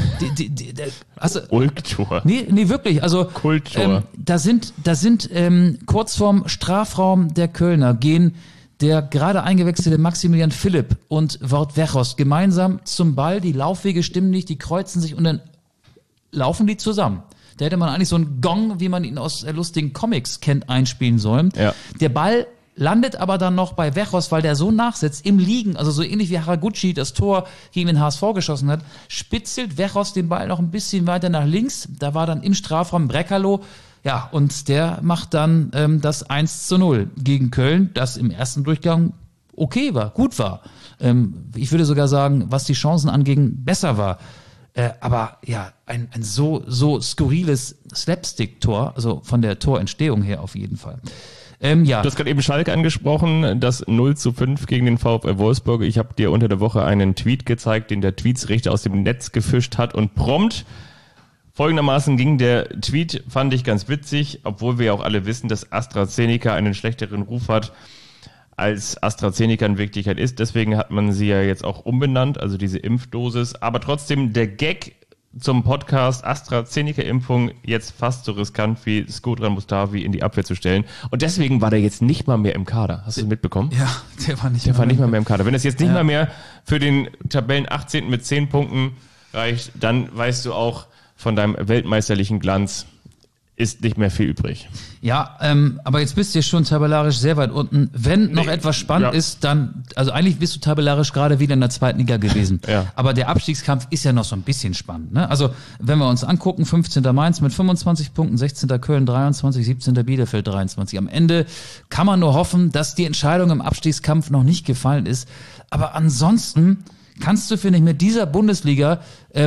Ulk-Tor? Nee, wirklich. Also, Kulttor. Da sind kurz vorm Strafraum der Kölner gehen der gerade eingewechselte Maximilian Philipp und Wout Weghorst gemeinsam zum Ball. Die Laufwege stimmen nicht, die kreuzen sich und dann laufen die zusammen. Da hätte man eigentlich so einen Gong, wie man ihn aus lustigen Comics kennt, einspielen sollen. Ja. Der Ball landet aber dann noch bei Weghorst, weil der so nachsetzt, im Liegen, also so ähnlich wie Haraguchi das Tor gegen den HSV geschossen hat, spitzelt Weghorst den Ball noch ein bisschen weiter nach links. Da war dann im Strafraum Breckerloh, Ja, und der macht dann das 1:0 gegen Köln, das im ersten Durchgang okay war, gut war. Ich würde sogar sagen, was die Chancen anging, besser war. Aber ja, ein so skurriles Slapstick-Tor, also von der Torentstehung her auf jeden Fall. Ja. Du hast gerade eben Schalke angesprochen, das 0:5 gegen den VfL Wolfsburg. Ich habe dir unter der Woche einen Tweet gezeigt, den der Tweetsrichter aus dem Netz gefischt hat und prompt folgendermaßen ging der Tweet, fand ich ganz witzig, obwohl wir ja auch alle wissen, dass AstraZeneca einen schlechteren Ruf hat, als AstraZeneca in Wirklichkeit ist. Deswegen hat man sie ja jetzt auch umbenannt, also diese Impfdosis. Aber trotzdem der Gag zum Podcast AstraZeneca-Impfung jetzt fast so riskant wie Shkodran Mustafi in die Abwehr zu stellen. Und deswegen war der jetzt nicht mal mehr im Kader. Hast du das mitbekommen? Ja, der war nicht mal mehr im Kader. Wenn es jetzt nicht mal mehr für den Tabellen 18. mit 10 Punkten reicht, dann weißt du auch von deinem weltmeisterlichen Glanz ist nicht mehr viel übrig. Ja, aber jetzt bist du schon tabellarisch sehr weit unten. Wenn noch etwas spannend ist, dann, also eigentlich bist du tabellarisch gerade wieder in der zweiten Liga gewesen. Ja. Aber der Abstiegskampf ist ja noch so ein bisschen spannend. Ne? Also wenn wir uns angucken, 15. Mainz mit 25 Punkten, 16. Köln 23, 17. Bielefeld 23. Am Ende kann man nur hoffen, dass die Entscheidung im Abstiegskampf noch nicht gefallen ist. Aber ansonsten kannst du, finde ich, mit dieser Bundesliga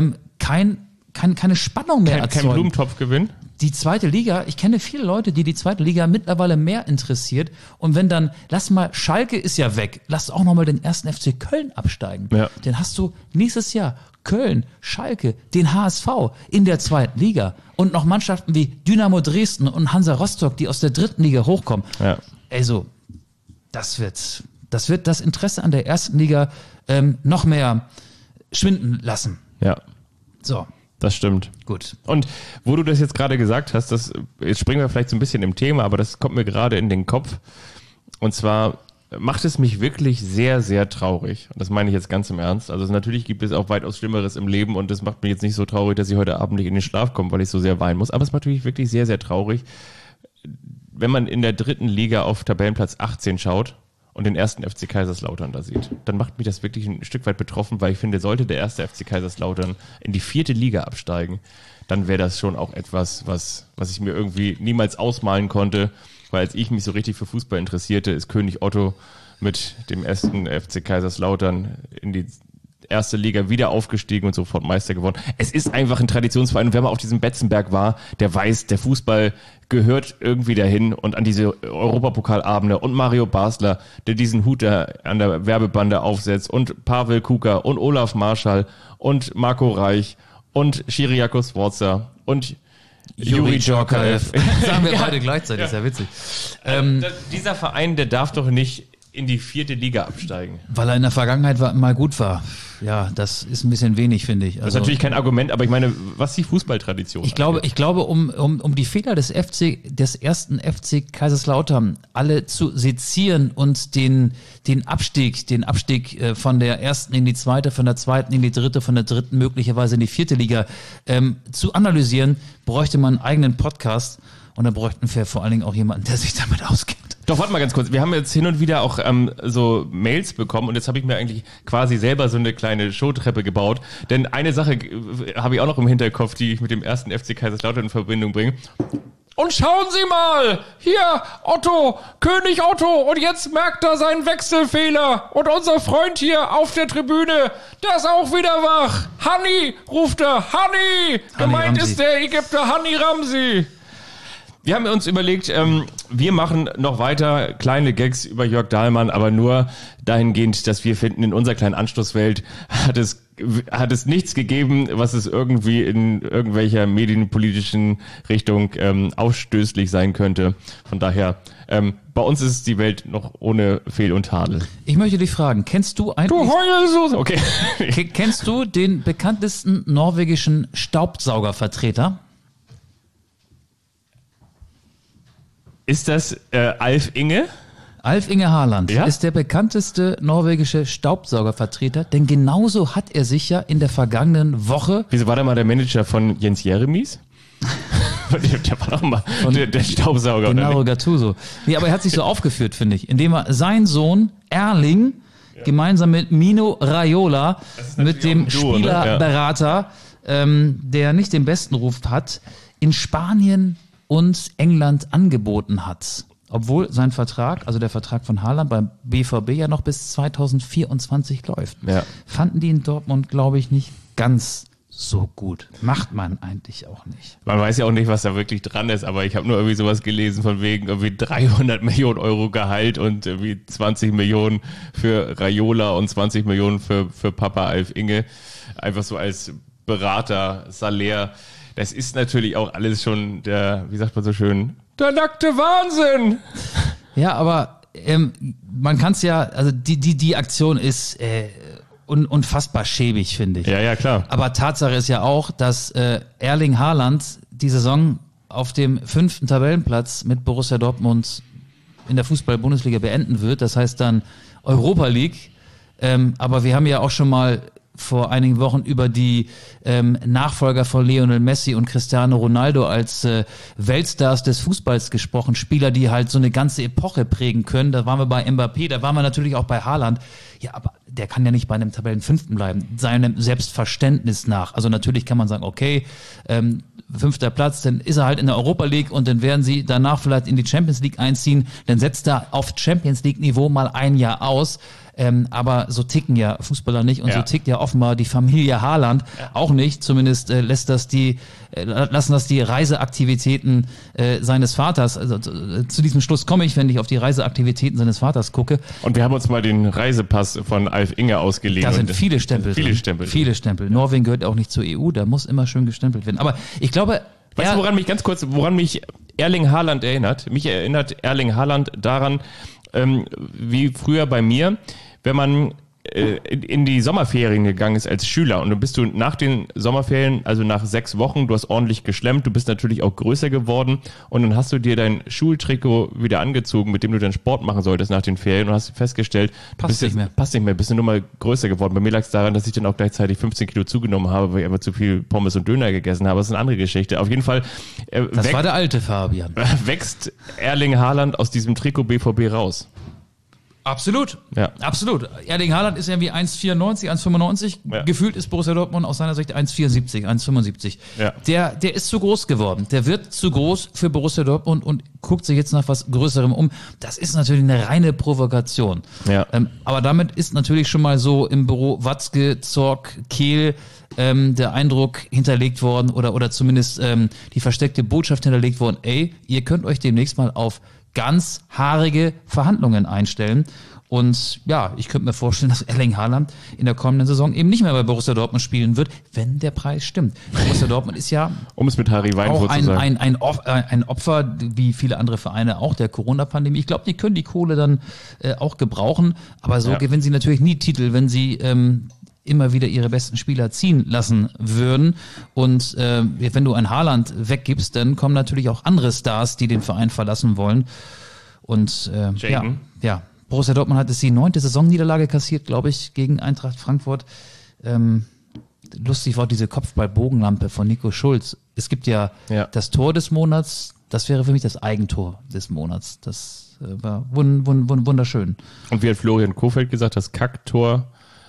keine Spannung mehr erzeugen. Kein Blumentopf-Gewinn? Die zweite Liga, ich kenne viele Leute, die zweite Liga mittlerweile mehr interessiert. Und wenn dann, lass mal, Schalke ist ja weg, lass auch nochmal den 1. FC Köln absteigen. Ja. Dann hast du nächstes Jahr Köln, Schalke, den HSV in der zweiten Liga. Und noch Mannschaften wie Dynamo Dresden und Hansa Rostock, die aus der dritten Liga hochkommen. Ja. Also, das wird das Interesse an der ersten Liga noch mehr schwinden lassen. Ja. So. Das stimmt. Gut. Und wo du das jetzt gerade gesagt hast, jetzt springen wir vielleicht so ein bisschen im Thema, aber das kommt mir gerade in den Kopf. Und zwar macht es mich wirklich sehr, sehr traurig. Und das meine ich jetzt ganz im Ernst. Also natürlich gibt es auch weitaus Schlimmeres im Leben und das macht mich jetzt nicht so traurig, dass ich heute Abend nicht in den Schlaf komme, weil ich so sehr weinen muss. Aber es macht mich wirklich sehr, sehr traurig, wenn man in der dritten Liga auf Tabellenplatz 18 schaut und den ersten FC Kaiserslautern da sieht, dann macht mich das wirklich ein Stück weit betroffen, weil ich finde, sollte der erste FC Kaiserslautern in die 4. Liga absteigen, dann wäre das schon auch etwas, was ich mir irgendwie niemals ausmalen konnte, weil als ich mich so richtig für Fußball interessierte, ist König Otto mit dem ersten FC Kaiserslautern in die erste Liga wieder aufgestiegen und sofort Meister geworden. Es ist einfach ein Traditionsverein und wer mal auf diesem Betzenberg war, der weiß, der Fußball gehört irgendwie dahin und an diese Europapokalabende und Mario Basler, der diesen Hut da an der Werbebande aufsetzt und Pavel Kuka und Olaf Marschall und Marco Reich und Chiriakos Sforza und Juri Djorkaeff. Sagen wir beide gleichzeitig, ist ja witzig. Dieser Verein, der darf doch nicht in die 4. Liga absteigen. Weil er in der Vergangenheit mal gut war. Ja, das ist ein bisschen wenig, finde ich. Das ist natürlich kein Argument, aber ich meine, was die Fußballtradition Ich glaube, um die Fehler des ersten FC Kaiserslautern alle zu sezieren und den Abstieg von der ersten in die zweite, von der zweiten in die dritte, von der dritten möglicherweise in die 4. Liga zu analysieren, bräuchte man einen eigenen Podcast und dann bräuchten wir vor allen Dingen auch jemanden, der sich damit auskennt. Doch, warte mal ganz kurz. Wir haben jetzt hin und wieder auch so Mails bekommen und jetzt habe ich mir eigentlich quasi selber so eine kleine Showtreppe gebaut. Denn eine Sache habe ich auch noch im Hinterkopf, die ich mit dem ersten FC Kaiserslautern in Verbindung bringe. Und schauen Sie mal, hier Otto, König Otto und jetzt merkt er seinen Wechselfehler und unser Freund hier auf der Tribüne, der ist auch wieder wach. Hani, ruft er, Hani, gemeint Ramsi. ist der Ägypter Hani Ramsi. Wir haben uns überlegt, wir machen noch weiter kleine Gags über Jörg Dahlmann, aber nur dahingehend, dass wir finden, in unserer kleinen Anschlusswelt hat es nichts gegeben, was es irgendwie in irgendwelcher medienpolitischen Richtung ausstößlich sein könnte. Von daher, bei uns ist die Welt noch ohne Fehl und Tadel. Ich möchte dich fragen, kennst du eigentlich... Du heulst! Okay. Kennst du den bekanntesten norwegischen Staubsaugervertreter? Ist das Alf Inge? Alf Inge Haaland Ja? ist der bekannteste norwegische Staubsaugervertreter, denn genauso hat er sich ja in der vergangenen Woche... Wieso war der mal der Manager von Jens Jeremies? Der war doch mal der Staubsauger. oder Gennaro nicht? Gattuso. Nee, aber er hat sich so aufgeführt, finde ich, indem er seinen Sohn Erling gemeinsam mit Mino Raiola, mit dem natürlich auch ein Duo, ne? Spielerberater, der nicht den besten Ruf hat, in Spanien uns England angeboten hat. Obwohl sein Vertrag, also der Vertrag von Haaland beim BVB ja noch bis 2024 läuft. Ja. Fanden die in Dortmund, glaube ich, nicht ganz so gut. Macht man eigentlich auch nicht. Man weiß ja auch nicht, was da wirklich dran ist, aber ich habe nur irgendwie sowas gelesen von wegen irgendwie 300 Millionen Euro Gehalt und irgendwie 20 Millionen für Raiola und 20 Millionen für Papa Alf Inge. Einfach so als Berater, Salär. Das ist natürlich auch alles schon der, wie sagt man so schön, der nackte Wahnsinn. Ja, aber man kann es ja, also die Aktion ist unfassbar schäbig, finde ich. Ja, klar. Aber Tatsache ist ja auch, dass Erling Haaland die Saison auf dem 5. Tabellenplatz mit Borussia Dortmund in der Fußball-Bundesliga beenden wird. Das heißt dann Europa League. Aber wir haben ja auch schon mal vor einigen Wochen über die Nachfolger von Lionel Messi und Cristiano Ronaldo als Weltstars des Fußballs gesprochen. Spieler, die halt so eine ganze Epoche prägen können. Da waren wir bei Mbappé, da waren wir natürlich auch bei Haaland. Ja, aber der kann ja nicht bei einem Tabellenfünften bleiben, seinem Selbstverständnis nach. Also natürlich kann man sagen, okay, 5. Platz, dann ist er halt in der Europa League und dann werden sie danach vielleicht in die Champions League einziehen. Dann setzt er auf Champions League Niveau mal ein Jahr aus. Aber so ticken ja Fußballer nicht und so tickt ja offenbar die Familie Haaland auch nicht. Zumindest lassen das die Reiseaktivitäten seines Vaters. Also zu diesem Schluss komme ich, wenn ich auf die Reiseaktivitäten seines Vaters gucke. Und wir haben uns mal den Reisepass von Alf Inge ausgeliehen. Da sind viele Stempel drin. Viele Stempel. Norwegen gehört auch nicht zur EU, da muss immer schön gestempelt werden. Aber ich glaube... Weißt du, woran mich Erling Haaland erinnert? Mich erinnert Erling Haaland daran, wie früher bei mir, wenn man in die Sommerferien gegangen ist als Schüler und dann bist du nach den Sommerferien, also nach 6 Wochen, du hast ordentlich geschlemmt, du bist natürlich auch größer geworden und dann hast du dir dein Schultrikot wieder angezogen, mit dem du dann Sport machen solltest nach den Ferien und hast festgestellt, passt nicht mehr, bist du nur mal größer geworden. Bei mir lag es daran, dass ich dann auch gleichzeitig 15 Kilo zugenommen habe, weil ich einfach zu viel Pommes und Döner gegessen habe. Das ist eine andere Geschichte. Auf jeden Fall das war der alte Fabian. Wächst Erling Haaland aus diesem Trikot BVB raus. Absolut, ja. Absolut. Erling Haaland ist irgendwie 1,94, 1,95. Ja. Gefühlt ist Borussia Dortmund aus seiner Sicht 1,74, 1,75. Ja. Der ist zu groß geworden. Der wird zu groß für Borussia Dortmund und guckt sich jetzt nach was Größerem um. Das ist natürlich eine reine Provokation. Ja. Aber damit ist natürlich schon mal so im Büro Watzke, Zorc, Kehl der Eindruck hinterlegt worden oder zumindest die versteckte Botschaft hinterlegt worden, ihr könnt euch demnächst mal auf ganz haarige Verhandlungen einstellen. Und ja, ich könnte mir vorstellen, dass Erling Haaland in der kommenden Saison eben nicht mehr bei Borussia Dortmund spielen wird, wenn der Preis stimmt. Borussia Dortmund ist ja um es mit Harry Weinfurt auch zu sagen. ein Opfer, wie viele andere Vereine auch, der Corona-Pandemie. Ich glaube, die können die Kohle dann auch gebrauchen. Aber so gewinnen sie natürlich nie Titel, wenn sie immer wieder ihre besten Spieler ziehen lassen würden. Und wenn du ein Haaland weggibst, dann kommen natürlich auch andere Stars, die den Verein verlassen wollen. Und Borussia Dortmund hat es die 9. Saisonniederlage kassiert, glaube ich, gegen Eintracht Frankfurt. Lustig war diese Kopfball-Bogenlampe von Nico Schulz. Es gibt ja das Tor des Monats, das wäre für mich das Eigentor des Monats. Das war wunderschön. Und wie hat Florian Kohfeldt gesagt, das Kacktor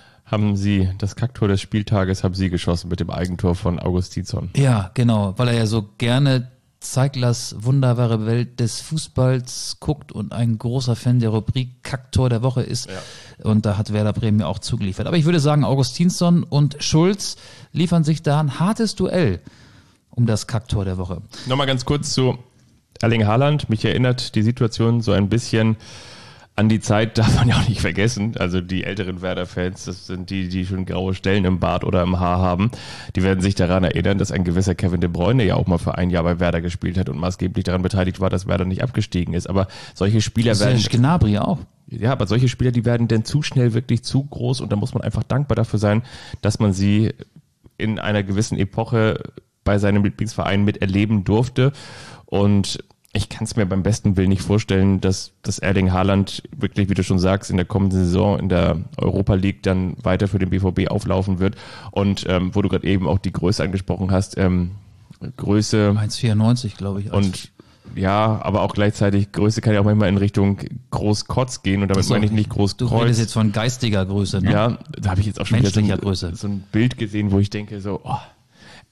des Spieltages haben sie geschossen mit dem Eigentor von Augustinsson. Ja, genau, weil er ja so gerne Zeiglers wunderbare Welt des Fußballs guckt und ein großer Fan der Rubrik Kacktor der Woche ist. Ja. Und da hat Werder Bremen ja auch zugeliefert. Aber ich würde sagen, Augustinsson und Schulz liefern sich da ein hartes Duell um das Kacktor der Woche. Nochmal ganz kurz zu Erling Haaland. Mich erinnert die Situation so ein bisschen an die Zeit, darf man ja auch nicht vergessen, also die älteren Werder-Fans, das sind die schon graue Stellen im Bart oder im Haar haben, die werden sich daran erinnern, dass ein gewisser Kevin De Bruyne ja auch mal für ein Jahr bei Werder gespielt hat und maßgeblich daran beteiligt war, dass Werder nicht abgestiegen ist. Aber solche Spieler werden... Gnabry auch. Ja, aber solche Spieler, die werden dann zu schnell wirklich zu groß und da muss man einfach dankbar dafür sein, dass man sie in einer gewissen Epoche bei seinem Lieblingsverein miterleben durfte. Und ich kann es mir beim besten Willen nicht vorstellen, dass Erling Haaland wirklich, wie du schon sagst, in der kommenden Saison in der Europa League dann weiter für den BVB auflaufen wird. Und wo du gerade eben auch die Größe angesprochen hast, Größe 1,94 glaube ich. Und ja, aber auch gleichzeitig Größe kann ja auch manchmal in Richtung Großkotz gehen und damit meine ich nicht Großkreuz. Du redest jetzt von geistiger Größe, ne? Ja, da habe ich jetzt auch schon wieder Größe. So ein Bild gesehen, wo ich denke so,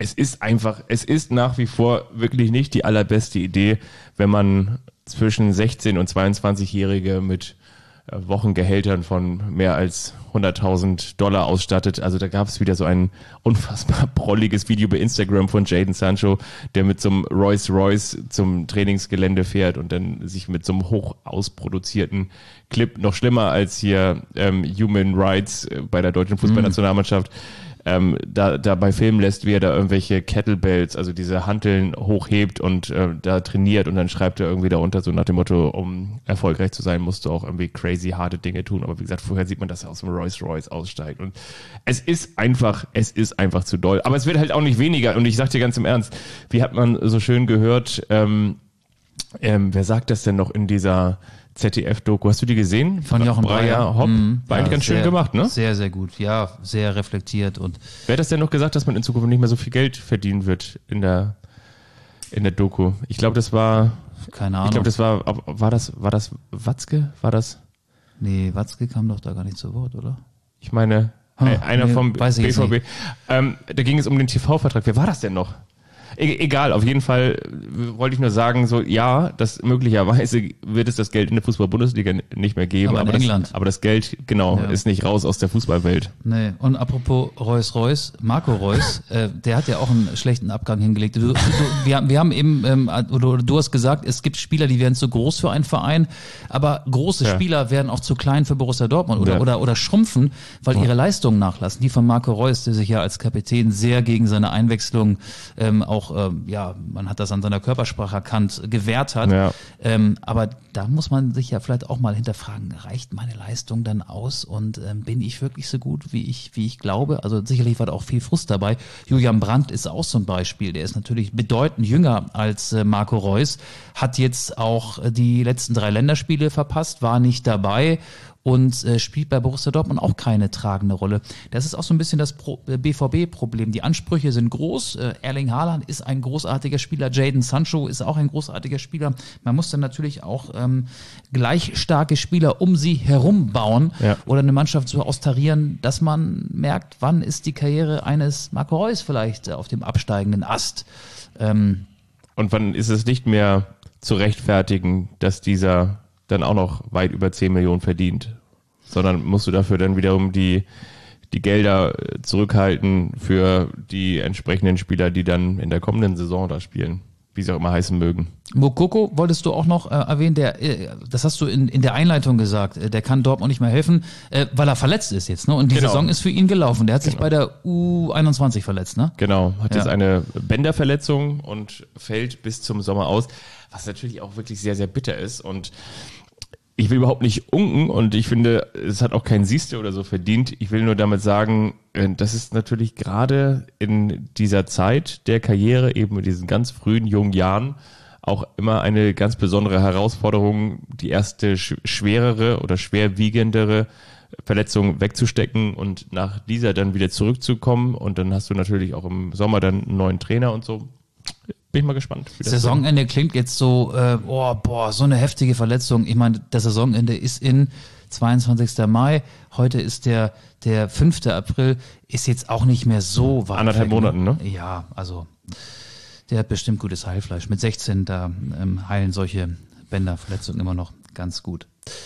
es ist nach wie vor wirklich nicht die allerbeste Idee, wenn man zwischen 16 und 22-Jährige mit Wochengehältern von mehr als $100.000 ausstattet. Also da gab es wieder so ein unfassbar prolliges Video bei Instagram von Jadon Sancho, der mit so einem Rolls-Royce zum Trainingsgelände fährt und dann sich mit so einem hoch ausproduzierten Clip, noch schlimmer als hier Human Rights bei der deutschen Fußballnationalmannschaft, dabei filmen lässt, wie er da irgendwelche Kettlebells, also diese Hanteln hochhebt und da trainiert und dann schreibt er irgendwie darunter so nach dem Motto, um erfolgreich zu sein, musst du auch irgendwie crazy harte Dinge tun. Aber wie gesagt, vorher sieht man, dass er aus dem Rolls-Royce aussteigt und es ist einfach zu doll. Aber es wird halt auch nicht weniger und ich sag dir ganz im Ernst, wie hat man so schön gehört, wer sagt das denn noch in dieser ZDF-Doku? Hast du die gesehen? Von Jochen Breyer. Hopp. War eigentlich ganz schön gemacht, ne? Sehr, sehr gut. Ja, sehr reflektiert. Und wer hat das denn noch gesagt, dass man in Zukunft nicht mehr so viel Geld verdienen wird in der Doku? Ich glaube, das war... Keine Ahnung. Ich glaube, war das Watzke? War das? Nee, Watzke kam doch da gar nicht zu Wort, oder? Ich meine, einer vom BVB. Da ging es um den TV-Vertrag. Wer war das denn noch? Egal, auf jeden Fall wollte ich nur sagen, so ja, das möglicherweise wird es das Geld in der Fußball-Bundesliga nicht mehr geben, aber in England. Aber das Geld, genau, ist nicht raus aus der Fußballwelt. Nee, und apropos Rolls-Royce, Marco Reus, der hat ja auch einen schlechten Abgang hingelegt. Wir haben eben, du hast gesagt, es gibt Spieler, die werden zu groß für einen Verein, aber große Spieler werden auch zu klein für Borussia Dortmund oder schrumpfen, weil ihre Leistungen nachlassen. Die von Marco Reus, der sich ja als Kapitän sehr gegen seine Einwechslung auch man hat das an seiner Körpersprache erkannt, gewehrt hat. Ja. Aber da muss man sich ja vielleicht auch mal hinterfragen, reicht meine Leistung dann aus und bin ich wirklich so gut, wie ich glaube? Also sicherlich war da auch viel Frust dabei. Julian Brandt ist auch so ein Beispiel. Der ist natürlich bedeutend jünger als Marco Reus, hat jetzt auch die letzten 3 Länderspiele verpasst, war nicht dabei und spielt bei Borussia Dortmund auch keine tragende Rolle. Das ist auch so ein bisschen das BVB-Problem. Die Ansprüche sind groß. Erling Haaland ist ein großartiger Spieler. Jadon Sancho ist auch ein großartiger Spieler. Man muss dann natürlich auch gleich starke Spieler um sie herum bauen oder eine Mannschaft so austarieren, dass man merkt, wann ist die Karriere eines Marco Reus vielleicht auf dem absteigenden Ast. Und wann ist es nicht mehr zu rechtfertigen, dass dieser dann auch noch weit über 10 Millionen verdient, sondern musst du dafür dann wiederum die Gelder zurückhalten für die entsprechenden Spieler, die dann in der kommenden Saison da spielen, wie sie auch immer heißen mögen. Moukoko wolltest du auch noch erwähnen, das hast du in der Einleitung gesagt, der kann Dortmund nicht mehr helfen, weil er verletzt ist jetzt, ne? Und die Saison ist für ihn gelaufen. Der hat sich bei der U21 verletzt, ne? Genau, hat jetzt eine Bänderverletzung und fällt bis zum Sommer aus, was natürlich auch wirklich sehr, sehr bitter ist und ich will überhaupt nicht unken und ich finde, es hat auch kein Siehste oder so verdient. Ich will nur damit sagen, das ist natürlich gerade in dieser Zeit der Karriere, eben in diesen ganz frühen, jungen Jahren, auch immer eine ganz besondere Herausforderung, die erste schwerere oder schwerwiegendere Verletzung wegzustecken und nach dieser dann wieder zurückzukommen. Und dann hast du natürlich auch im Sommer dann einen neuen Trainer und so. Bin ich mal gespannt. Saisonende klingt jetzt so, so eine heftige Verletzung. Ich meine, das Saisonende ist in 22. Mai. Heute ist der 5. April. Ist jetzt auch nicht mehr so weit. 1,5 Monaten, ne? Ja, also der hat bestimmt gutes Heilfleisch. Mit 16, da heilen solche Bänderverletzungen immer noch ganz gut.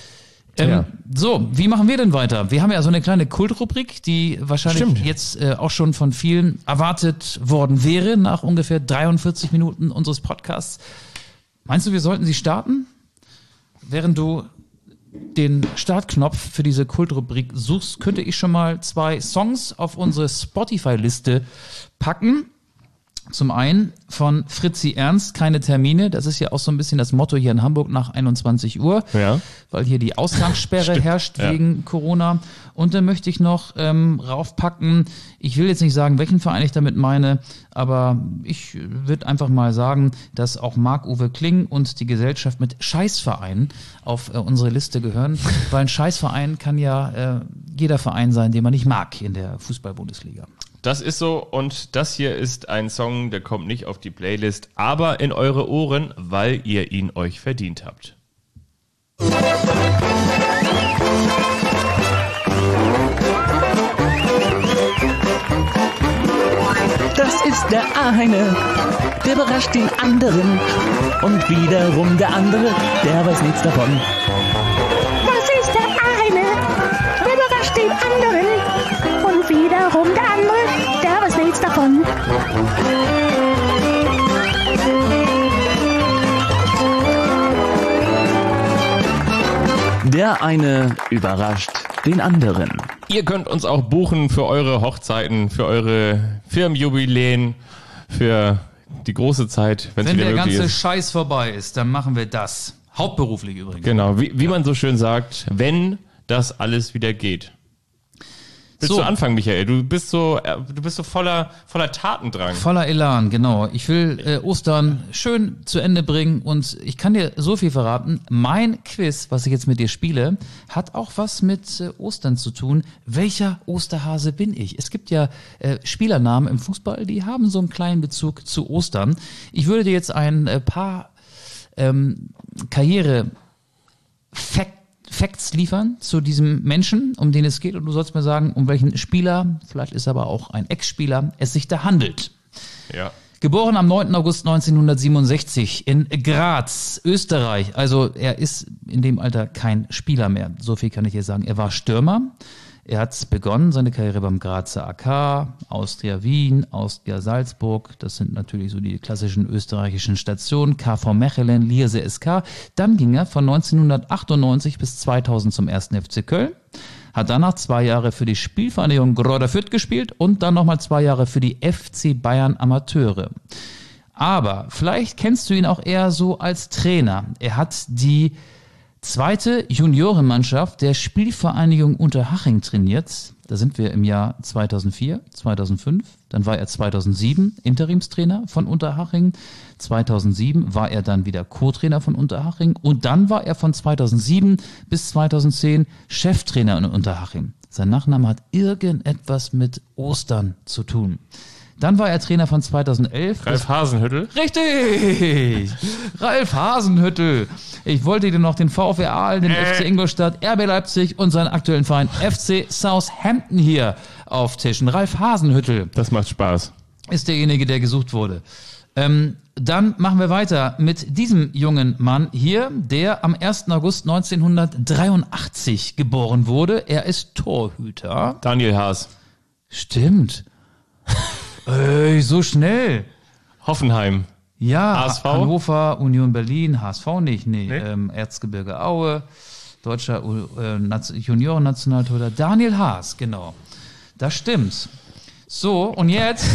So, wie machen wir denn weiter? Wir haben ja so eine kleine Kultrubrik, die wahrscheinlich jetzt auch schon von vielen erwartet worden wäre, nach ungefähr 43 Minuten unseres Podcasts. Meinst du, wir sollten sie starten? Während du den Startknopf für diese Kultrubrik suchst, könnte ich schon mal 2 Songs auf unsere Spotify-Liste packen. Zum einen von Fritzi Ernst, keine Termine. Das ist ja auch so ein bisschen das Motto hier in Hamburg nach 21 Uhr, weil hier die Ausgangssperre herrscht wegen Corona. Und dann möchte ich noch raufpacken, ich will jetzt nicht sagen, welchen Verein ich damit meine, aber ich würde einfach mal sagen, dass auch Marc-Uwe Kling und die Gesellschaft mit Scheißverein auf unsere Liste gehören, weil ein Scheißverein kann ja jeder Verein sein, den man nicht mag in der Fußball-Bundesliga. Das ist so und das hier ist ein Song, der kommt nicht auf die Playlist, aber in eure Ohren, weil ihr ihn euch verdient habt. Das ist Der eine, der überrascht den anderen. Und wiederum der andere, der weiß nichts davon. Das ist der eine, der überrascht den anderen. Und wiederum der andere, der weiß nichts davon. Der eine überrascht den anderen. Ihr könnt uns auch buchen für eure Hochzeiten, für eure Firmenjubiläen, für die große Zeit, wenn es Wenn wieder der möglich ganze ist. Scheiß vorbei ist, dann machen wir das. Hauptberuflich übrigens. Genau, wie man so schön sagt, wenn das alles wieder geht. Willst So. du anfangen, Michael? Du bist so voller Tatendrang. Voller Elan, genau. Ich will Ostern schön zu Ende bringen und ich kann dir so viel verraten. Mein Quiz, was ich jetzt mit dir spiele, hat auch was mit Ostern zu tun. Welcher Osterhase bin ich? Es gibt ja Spielernamen im Fußball, die haben so einen kleinen Bezug zu Ostern. Ich würde dir jetzt ein paar Facts liefern zu diesem Menschen, um den es geht, und du sollst mir sagen, um welchen Spieler, vielleicht ist aber auch ein Ex-Spieler, es sich da handelt. Ja. Geboren am 9. August 1967 in Graz, Österreich. Also er ist in dem Alter kein Spieler mehr. So viel kann ich dir sagen. Er war Stürmer. Er hat begonnen, seine Karriere beim Grazer AK, Austria Wien, Austria Salzburg. Das sind natürlich so die klassischen österreichischen Stationen. KV Mechelen, Lierse SK. Dann ging er von 1998 bis 2000 zum 1. FC Köln. Hat danach 2 Jahre für die Spielvereinigung Greuther Fürth gespielt und dann nochmal 2 Jahre für die FC Bayern Amateure. Aber vielleicht kennst du ihn auch eher so als Trainer. Er hat die zweite Juniorenmannschaft der Spielvereinigung Unterhaching trainiert. Da sind wir im Jahr 2004, 2005. Dann war er 2007 Interimstrainer von Unterhaching. 2007 war er dann wieder Co-Trainer von Unterhaching. Und dann war er von 2007 bis 2010 Cheftrainer in Unterhaching. Sein Nachname hat irgendetwas mit Ostern zu tun. Dann war er Trainer von 2011. Ralf Hasenhüttl. Richtig! Ralf Hasenhüttl. Ich wollte dir noch den VfR Aalen, den FC Ingolstadt, RB Leipzig und seinen aktuellen Verein FC Southampton hier auftischen. Ralf Hasenhüttl Das macht Spaß. ist derjenige, der gesucht wurde. Dann machen wir weiter mit diesem jungen Mann hier, der am 1. August 1983 geboren wurde. Er ist Torhüter. Daniel Haas. Stimmt. Ey, so schnell. Hoffenheim. Ja, HSV? Hannover, Union Berlin, HSV nicht, nee. Nee? Erzgebirge Aue, deutscher Juniorennationaltorhüter, Daniel Haas, genau. Das stimmt. So, und jetzt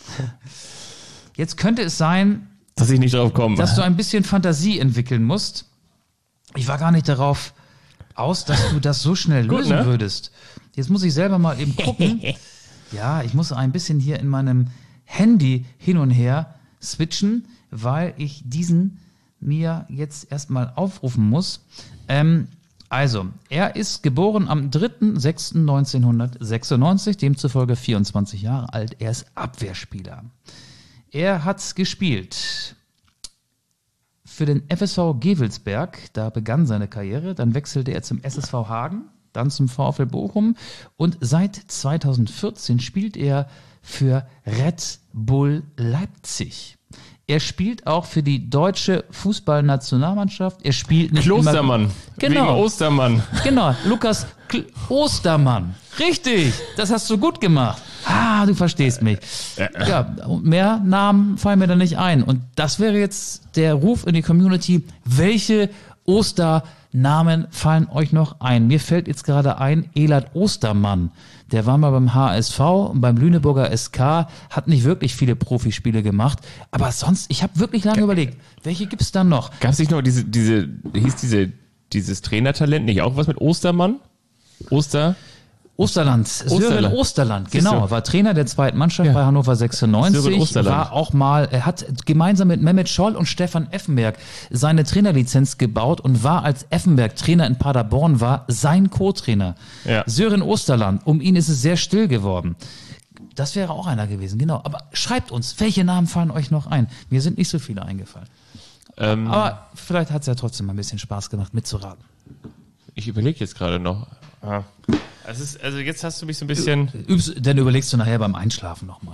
könnte es sein, Dass ich nicht drauf komme. dass du ein bisschen Fantasie entwickeln musst. Ich war gar nicht darauf aus, dass du das so schnell Gut, lösen ne? würdest. Jetzt muss ich selber mal eben gucken. Ja, ich muss ein bisschen hier in meinem Handy hin und her switchen, weil ich diesen mir jetzt erstmal aufrufen muss. Also, er ist geboren am 3.6.1996, demzufolge 24 Jahre alt. Er ist Abwehrspieler. Er hat gespielt für den FSV Gevelsberg, da begann seine Karriere. Dann wechselte er zum SSV Hagen, dann zum VfL Bochum und seit 2014 spielt er für Red Bull Leipzig. Er spielt auch für die deutsche Fußballnationalmannschaft. Er spielt nicht Klostermann. immer... Genau. Wegen Ostermann. Genau, Lukas Ostermann. Richtig, das hast du gut gemacht. Ah, du verstehst mich. Ja, mehr Namen fallen mir da nicht ein. Und das wäre jetzt der Ruf in die Community. Welche Osternamen fallen euch noch ein? Mir fällt jetzt gerade ein, Elad Ostermann. Der war mal beim HSV und beim Lüneburger SK, hat nicht wirklich viele Profispiele gemacht. Aber sonst, ich habe wirklich lange überlegt, welche gibt's dann noch? Gab es nicht noch dieses Trainertalent nicht auch was mit Ostermann? Osterland, Sören Osterland, Siehst genau, du? war Trainer der zweiten Mannschaft bei Hannover 96, Sören Osterland. war auch mal, er hat gemeinsam mit Mehmet Scholl und Stefan Effenberg seine Trainerlizenz gebaut und war als Effenberg Trainer in Paderborn war sein Co-Trainer. Ja. Sören Osterland, um ihn ist es sehr still geworden. Das wäre auch einer gewesen, genau. Aber schreibt uns, welche Namen fallen euch noch ein? Mir sind nicht so viele eingefallen. Aber vielleicht hat es ja trotzdem mal ein bisschen Spaß gemacht mitzuraten. Ich überlege jetzt gerade noch. Also jetzt hast du mich so ein bisschen... Dann überlegst du nachher beim Einschlafen nochmal.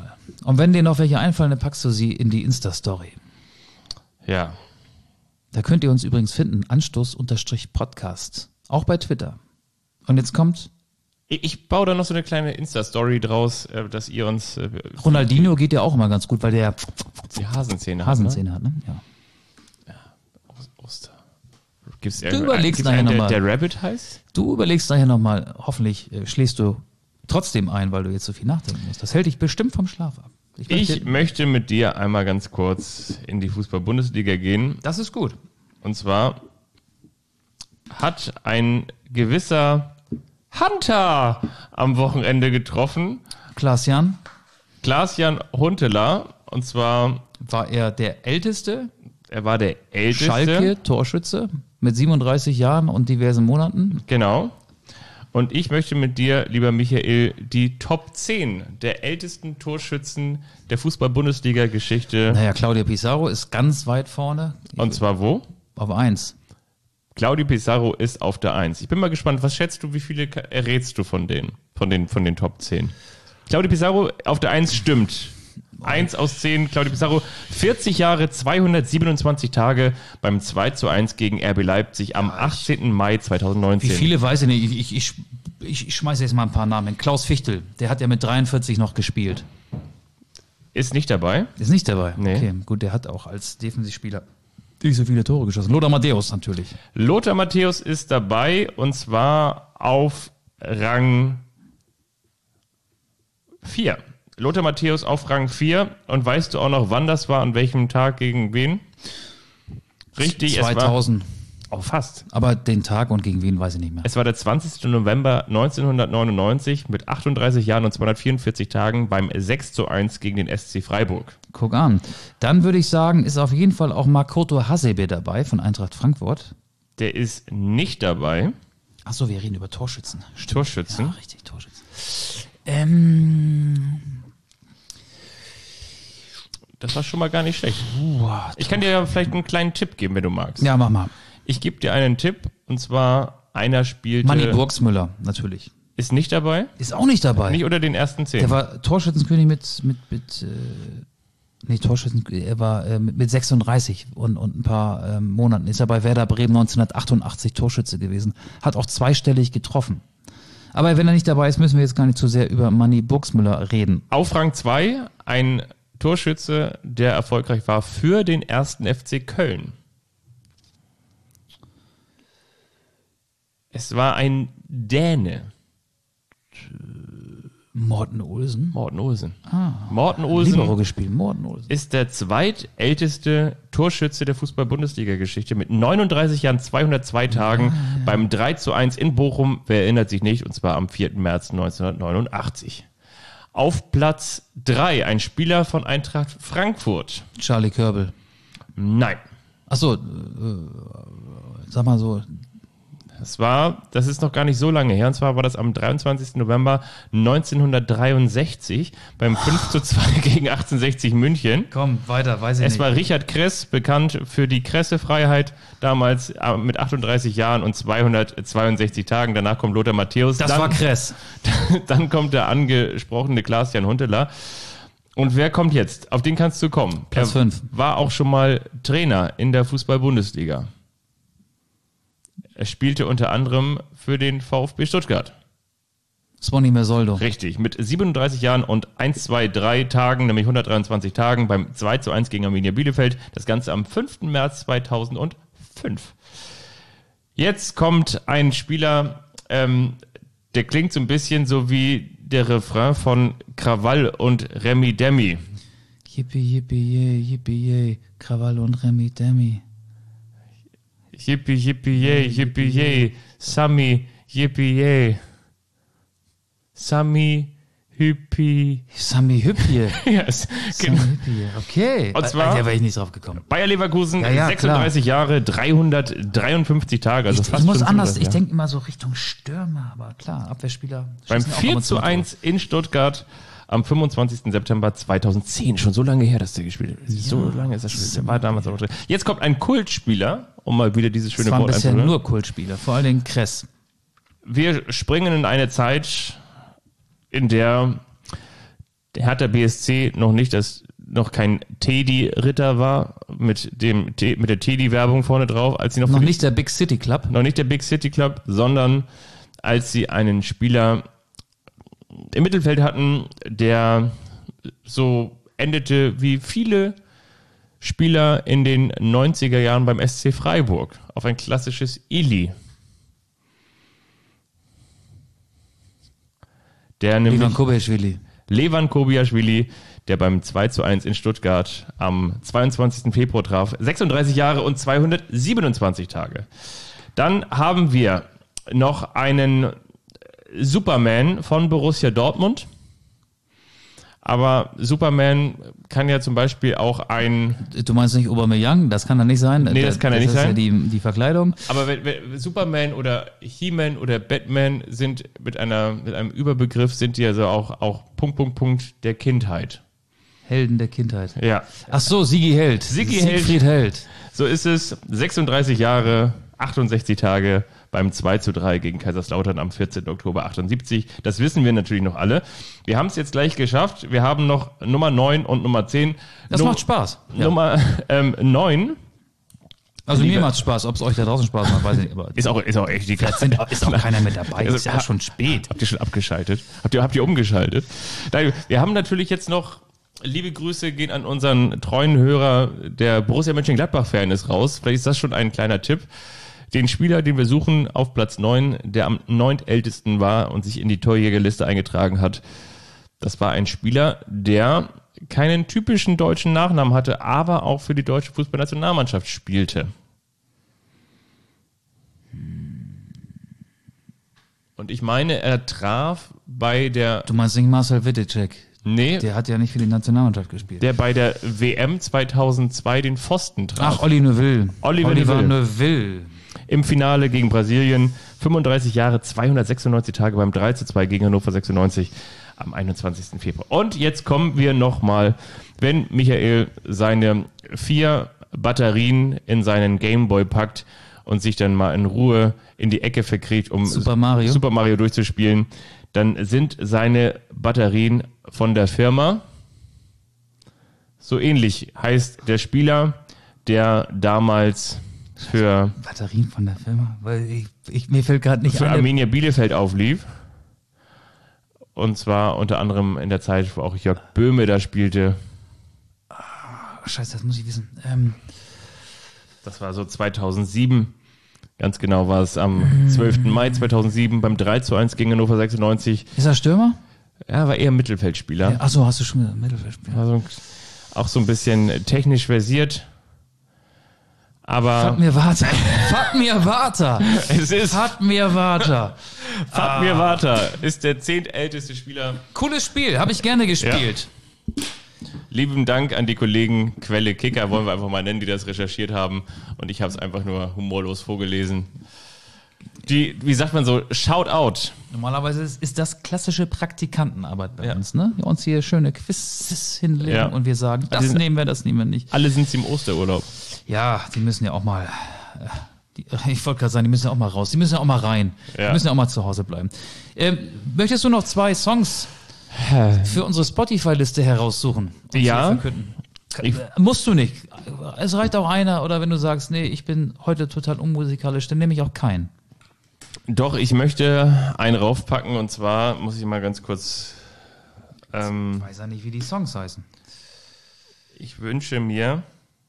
Und wenn dir noch welche einfallen, dann packst du sie in die Insta-Story. Ja. Da könnt ihr uns übrigens finden, Anstoß_Podcast. Auch bei Twitter. Und jetzt kommt, Ich baue da noch so eine kleine Insta-Story draus, dass ihr uns Ronaldinho geht ja auch immer ganz gut, weil der die Hasenzähne Hasenzähne hat, ne? Ja. Oster. Gibt's überlegst nachher einen, noch mal. der Rabbit heißt? Du überlegst daher nochmal, hoffentlich schläfst du trotzdem ein, weil du jetzt so viel nachdenken musst. Das hält dich bestimmt vom Schlaf ab. Ich möchte mit dir einmal ganz kurz in die Fußball-Bundesliga gehen. Das ist gut. Und zwar hat ein gewisser Hunter am Wochenende getroffen. Klaas-Jan, Klaas-Jan Huntelaar. Und zwar, war er der Älteste, er war der Älteste. Schalke-Torschütze mit 37 Jahren und diversen Monaten. Genau. Und ich möchte mit dir, lieber Michael, die Top 10 der ältesten Torschützen der Fußball-Bundesliga-Geschichte. Naja, Claudio Pizarro ist ganz weit vorne. Und zwar wo? Auf 1. Claudio Pizarro ist auf der 1. Ich bin mal gespannt, was schätzt du, wie viele errätst du von den Top 10? Claudio Pizarro auf der 1 stimmt. 1 aus 10, Claudio Pizarro, 40 Jahre, 227 Tage beim 2:1 gegen RB Leipzig am 18. Mai 2019. Wie viele weiß ich nicht. Ich schmeiße jetzt mal ein paar Namen hin. Klaus Fichtel, der hat ja mit 43 noch gespielt. Ist nicht dabei. Ist nicht dabei. Nee. Okay, gut, der hat auch als Defensivspieler nicht so viele Tore geschossen. Lothar Matthäus natürlich. Lothar Matthäus ist dabei und zwar auf Rang 4. Lothar Matthäus auf Rang 4. Und weißt du auch noch, wann das war, an welchem Tag, gegen wen? Richtig, 2000. Fast. Aber den Tag und gegen wen weiß ich nicht mehr. Es war der 20. November 1999 mit 38 Jahren und 244 Tagen beim 6:1 gegen den SC Freiburg. Guck an. Dann würde ich sagen, ist auf jeden Fall auch Makoto Hasebe dabei von Eintracht Frankfurt. Der ist nicht dabei. Achso, wir reden über Torschützen. Torschützen. Ja, richtig, Torschützen. Das war schon mal gar nicht schlecht. Ich kann dir ja vielleicht einen kleinen Tipp geben, wenn du magst. Ja, mach mal. Ich gebe dir einen Tipp, und zwar einer spielte... Manni Burgsmüller, natürlich. Ist nicht dabei? Ist auch nicht dabei. Nicht unter den ersten 10. Der war Torschützenkönig er war mit 36 und ein paar Monaten. Ist er bei Werder Bremen 1988 Torschütze gewesen. Hat auch zweistellig getroffen. Aber wenn er nicht dabei ist, müssen wir jetzt gar nicht zu sehr über Manni Burgsmüller reden. Auf Rang 2 ein Torschütze, der erfolgreich war für den 1. FC Köln. Es war ein Däne. Morten Olsen. Morten Olsen. Morten Olsen Libero gespielt, Morten Olsen. ist der zweitälteste Torschütze der Fußball-Bundesliga-Geschichte mit 39 Jahren, 202 Tagen beim 3:1 in Bochum. Wer erinnert sich nicht? Und zwar am 4. März 1989. Auf Platz 3 ein Spieler von Eintracht Frankfurt. Charlie Körbel. Nein. Achso, sag mal so. Das ist noch gar nicht so lange her, und zwar war das am 23. November 1963 beim 5:2 gegen 1860 München. Komm, weiter, weiß ich Es nicht. war Richard Kress, bekannt für die Kressefreiheit, damals mit 38 Jahren und 262 Tagen. Danach kommt Lothar Matthäus. Das war Kress. Dann kommt der angesprochene Klaas-Jan Huntelaar. Und wer kommt jetzt? Auf den kannst du kommen. Platz 5. War auch schon mal Trainer in der Fußball-Bundesliga. Er spielte unter anderem für den VfB Stuttgart. Swanny Mersoldo. Richtig, mit 37 Jahren und 1,23 Tagen, nämlich 123 Tagen beim 2:1 gegen Arminia Bielefeld. Das Ganze am 5. März 2005. Jetzt kommt ein Spieler, der klingt so ein bisschen so wie der Refrain von Krawall und Remi Demi. Yippie, yippie, yippie, Krawall und Remi Demi. Yippie, yippie, yippie, Sami, yippie, Sami, Hüppi. Sami Hüppie. Yes, Sami Hüppie, okay. Und zwar- Da wäre ich nicht drauf gekommen. Bayer Leverkusen, Ja, 36 Jahre, 353 Tage. Also Ich fast muss 500 anders, ich Jahre. denke immer so Richtung Stürmer, aber klar, Abwehrspieler. Beim schießen ja auch ab und zu mal 4:1 in Stuttgart am 25. September 2010. Schon so lange her, dass der gespielt hat. So lange ist er schon. Der war damals auch drin. Jetzt kommt ein Kultspieler, um mal wieder dieses Das schöne waren Wort bisher einzuholen. nur Kultspieler, vor allen Dingen Kress. Wir springen in eine Zeit, in der der Hertha BSC noch kein Teddy-Ritter war mit der Teddy-Werbung vorne drauf, als sie noch nicht der Big City Club. Noch nicht der Big City Club, sondern als sie einen Spieler im Mittelfeld hatten, der so endete wie viele Spieler in den 90er Jahren beim SC Freiburg, auf ein klassisches Ili. Levan Kobiaschwili, der beim 2:1 in Stuttgart am 22. Februar traf. 36 Jahre und 227 Tage. Dann haben wir noch einen Superman von Borussia Dortmund. Aber Superman kann ja zum Beispiel auch Du meinst nicht Aubameyang? Das kann er nicht sein. Nee, das kann er nicht sein. Das ist ja die Verkleidung. Aber wenn Superman oder He-Man oder Batman sind mit einem Überbegriff, sind die also auch Punkt der Kindheit. Helden der Kindheit. Ja. Ach so, Siegfried Held. So ist es. 36 Jahre, 68 Tage beim 2:3 gegen Kaiserslautern am 14. Oktober 78. Das wissen wir natürlich noch alle. Wir haben es jetzt gleich geschafft. Wir haben noch Nummer 9 und Nummer 10. Das macht Spaß. Ja. Nummer 9. Also mir macht es Spaß. Ob es euch da draußen Spaß macht, weiß ich nicht. Aber ist auch echt die ist auch keiner mit dabei. Ist ja schon spät. Habt ihr schon abgeschaltet? Habt ihr umgeschaltet? Nein, wir haben natürlich jetzt noch, liebe Grüße gehen an unseren treuen Hörer, der Borussia Mönchengladbach-Fan ist raus. Vielleicht ist das schon ein kleiner Tipp. Den Spieler, den wir suchen, auf Platz 9, der am 9. war und sich in die Torjägerliste eingetragen hat. Das war ein Spieler, der keinen typischen deutschen Nachnamen hatte, aber auch für die deutsche Fußballnationalmannschaft spielte. Und ich meine, er traf bei der... Du meinst nicht Marcel Wittecek? Nee. Der hat ja nicht für die Nationalmannschaft gespielt. Der bei der WM 2002 den Pfosten traf. Ach, Oliver Neuville. Neuville. Im Finale gegen Brasilien, 35 Jahre, 296 Tage beim 3:2 gegen Hannover 96 am 21. Februar. Und jetzt kommen wir nochmal, wenn Michael seine 4 Batterien in seinen Gameboy packt und sich dann mal in Ruhe in die Ecke verkriegt, um Super Mario durchzuspielen, dann sind seine Batterien von der Firma. So ähnlich heißt der Spieler, der damals für Batterien von der Firma, weil mir fällt gerade nicht für Arminia Bielefeld auflief. Und zwar unter anderem in der Zeit, wo auch Jörg Böhme da spielte. Scheiße, das muss ich wissen. Das war so 2007. Ganz genau war es am 12. Mai 2007 beim 3:1 gegen Hannover 96. Ist er Stürmer? Ja, war eher Mittelfeldspieler. Ja, achso, hast du schon gesagt, Mittelfeldspieler. Also auch so ein bisschen technisch versiert. Aber Fahrt mir Vater. Es ist Fatmir Vater. Fatmir Vater ist der 10. älteste Spieler. Cooles Spiel, habe ich gerne gespielt. Ja. Lieben Dank an die Kollegen Quelle Kicker, wollen wir einfach mal nennen, die das recherchiert haben. Und ich habe es einfach nur humorlos vorgelesen. Wie sagt man so, shout out. Normalerweise ist das klassische Praktikantenarbeit bei uns, ne? Wir uns hier schöne Quizzes hinlegen und wir sagen, das nehmen wir nicht. Alle sind sie im Osterurlaub. Ja, die müssen ja auch mal, ich wollte gerade sagen, die müssen ja auch mal raus, die müssen ja auch mal rein, die müssen ja auch mal zu Hause bleiben. Möchtest du noch 2 Songs für unsere Spotify-Liste heraussuchen? Ja. Musst du nicht. Es reicht auch einer, oder wenn du sagst, nee, ich bin heute total unmusikalisch, dann nehme ich auch keinen. Doch, ich möchte einen raufpacken, und zwar muss ich mal ganz kurz... Ich weiß ja nicht, wie die Songs heißen. Ich wünsche mir...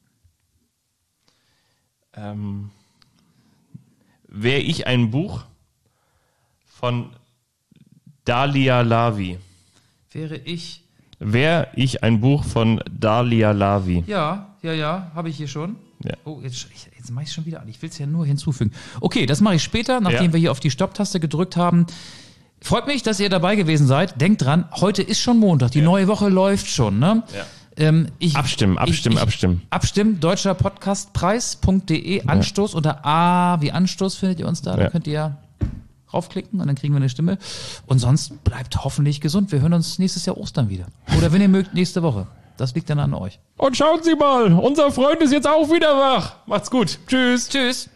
wäre ich ein Buch von Dalia Lavi. Wäre ich ein Buch von Dalia Lavi. Ja, habe ich hier schon. Ja. Oh, jetzt mache ich es schon wieder an. Ich will es ja nur hinzufügen. Okay, das mache ich später, nachdem wir hier auf die Stopptaste gedrückt haben. Freut mich, dass ihr dabei gewesen seid. Denkt dran, heute ist schon Montag. Die neue Woche läuft schon, ne? Ja. Abstimmen. Abstimmen, deutscherpodcastpreis.de, Anstoß unter A wie Anstoß findet ihr uns da. Da könnt ihr raufklicken und dann kriegen wir eine Stimme. Und sonst bleibt hoffentlich gesund. Wir hören uns nächstes Jahr Ostern wieder. Oder wenn ihr mögt, nächste Woche. Das liegt dann an euch. Und schauen Sie mal, unser Freund ist jetzt auch wieder wach. Macht's gut. Tschüss. Tschüss.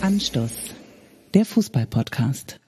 Anstoß, der Fußball-Podcast.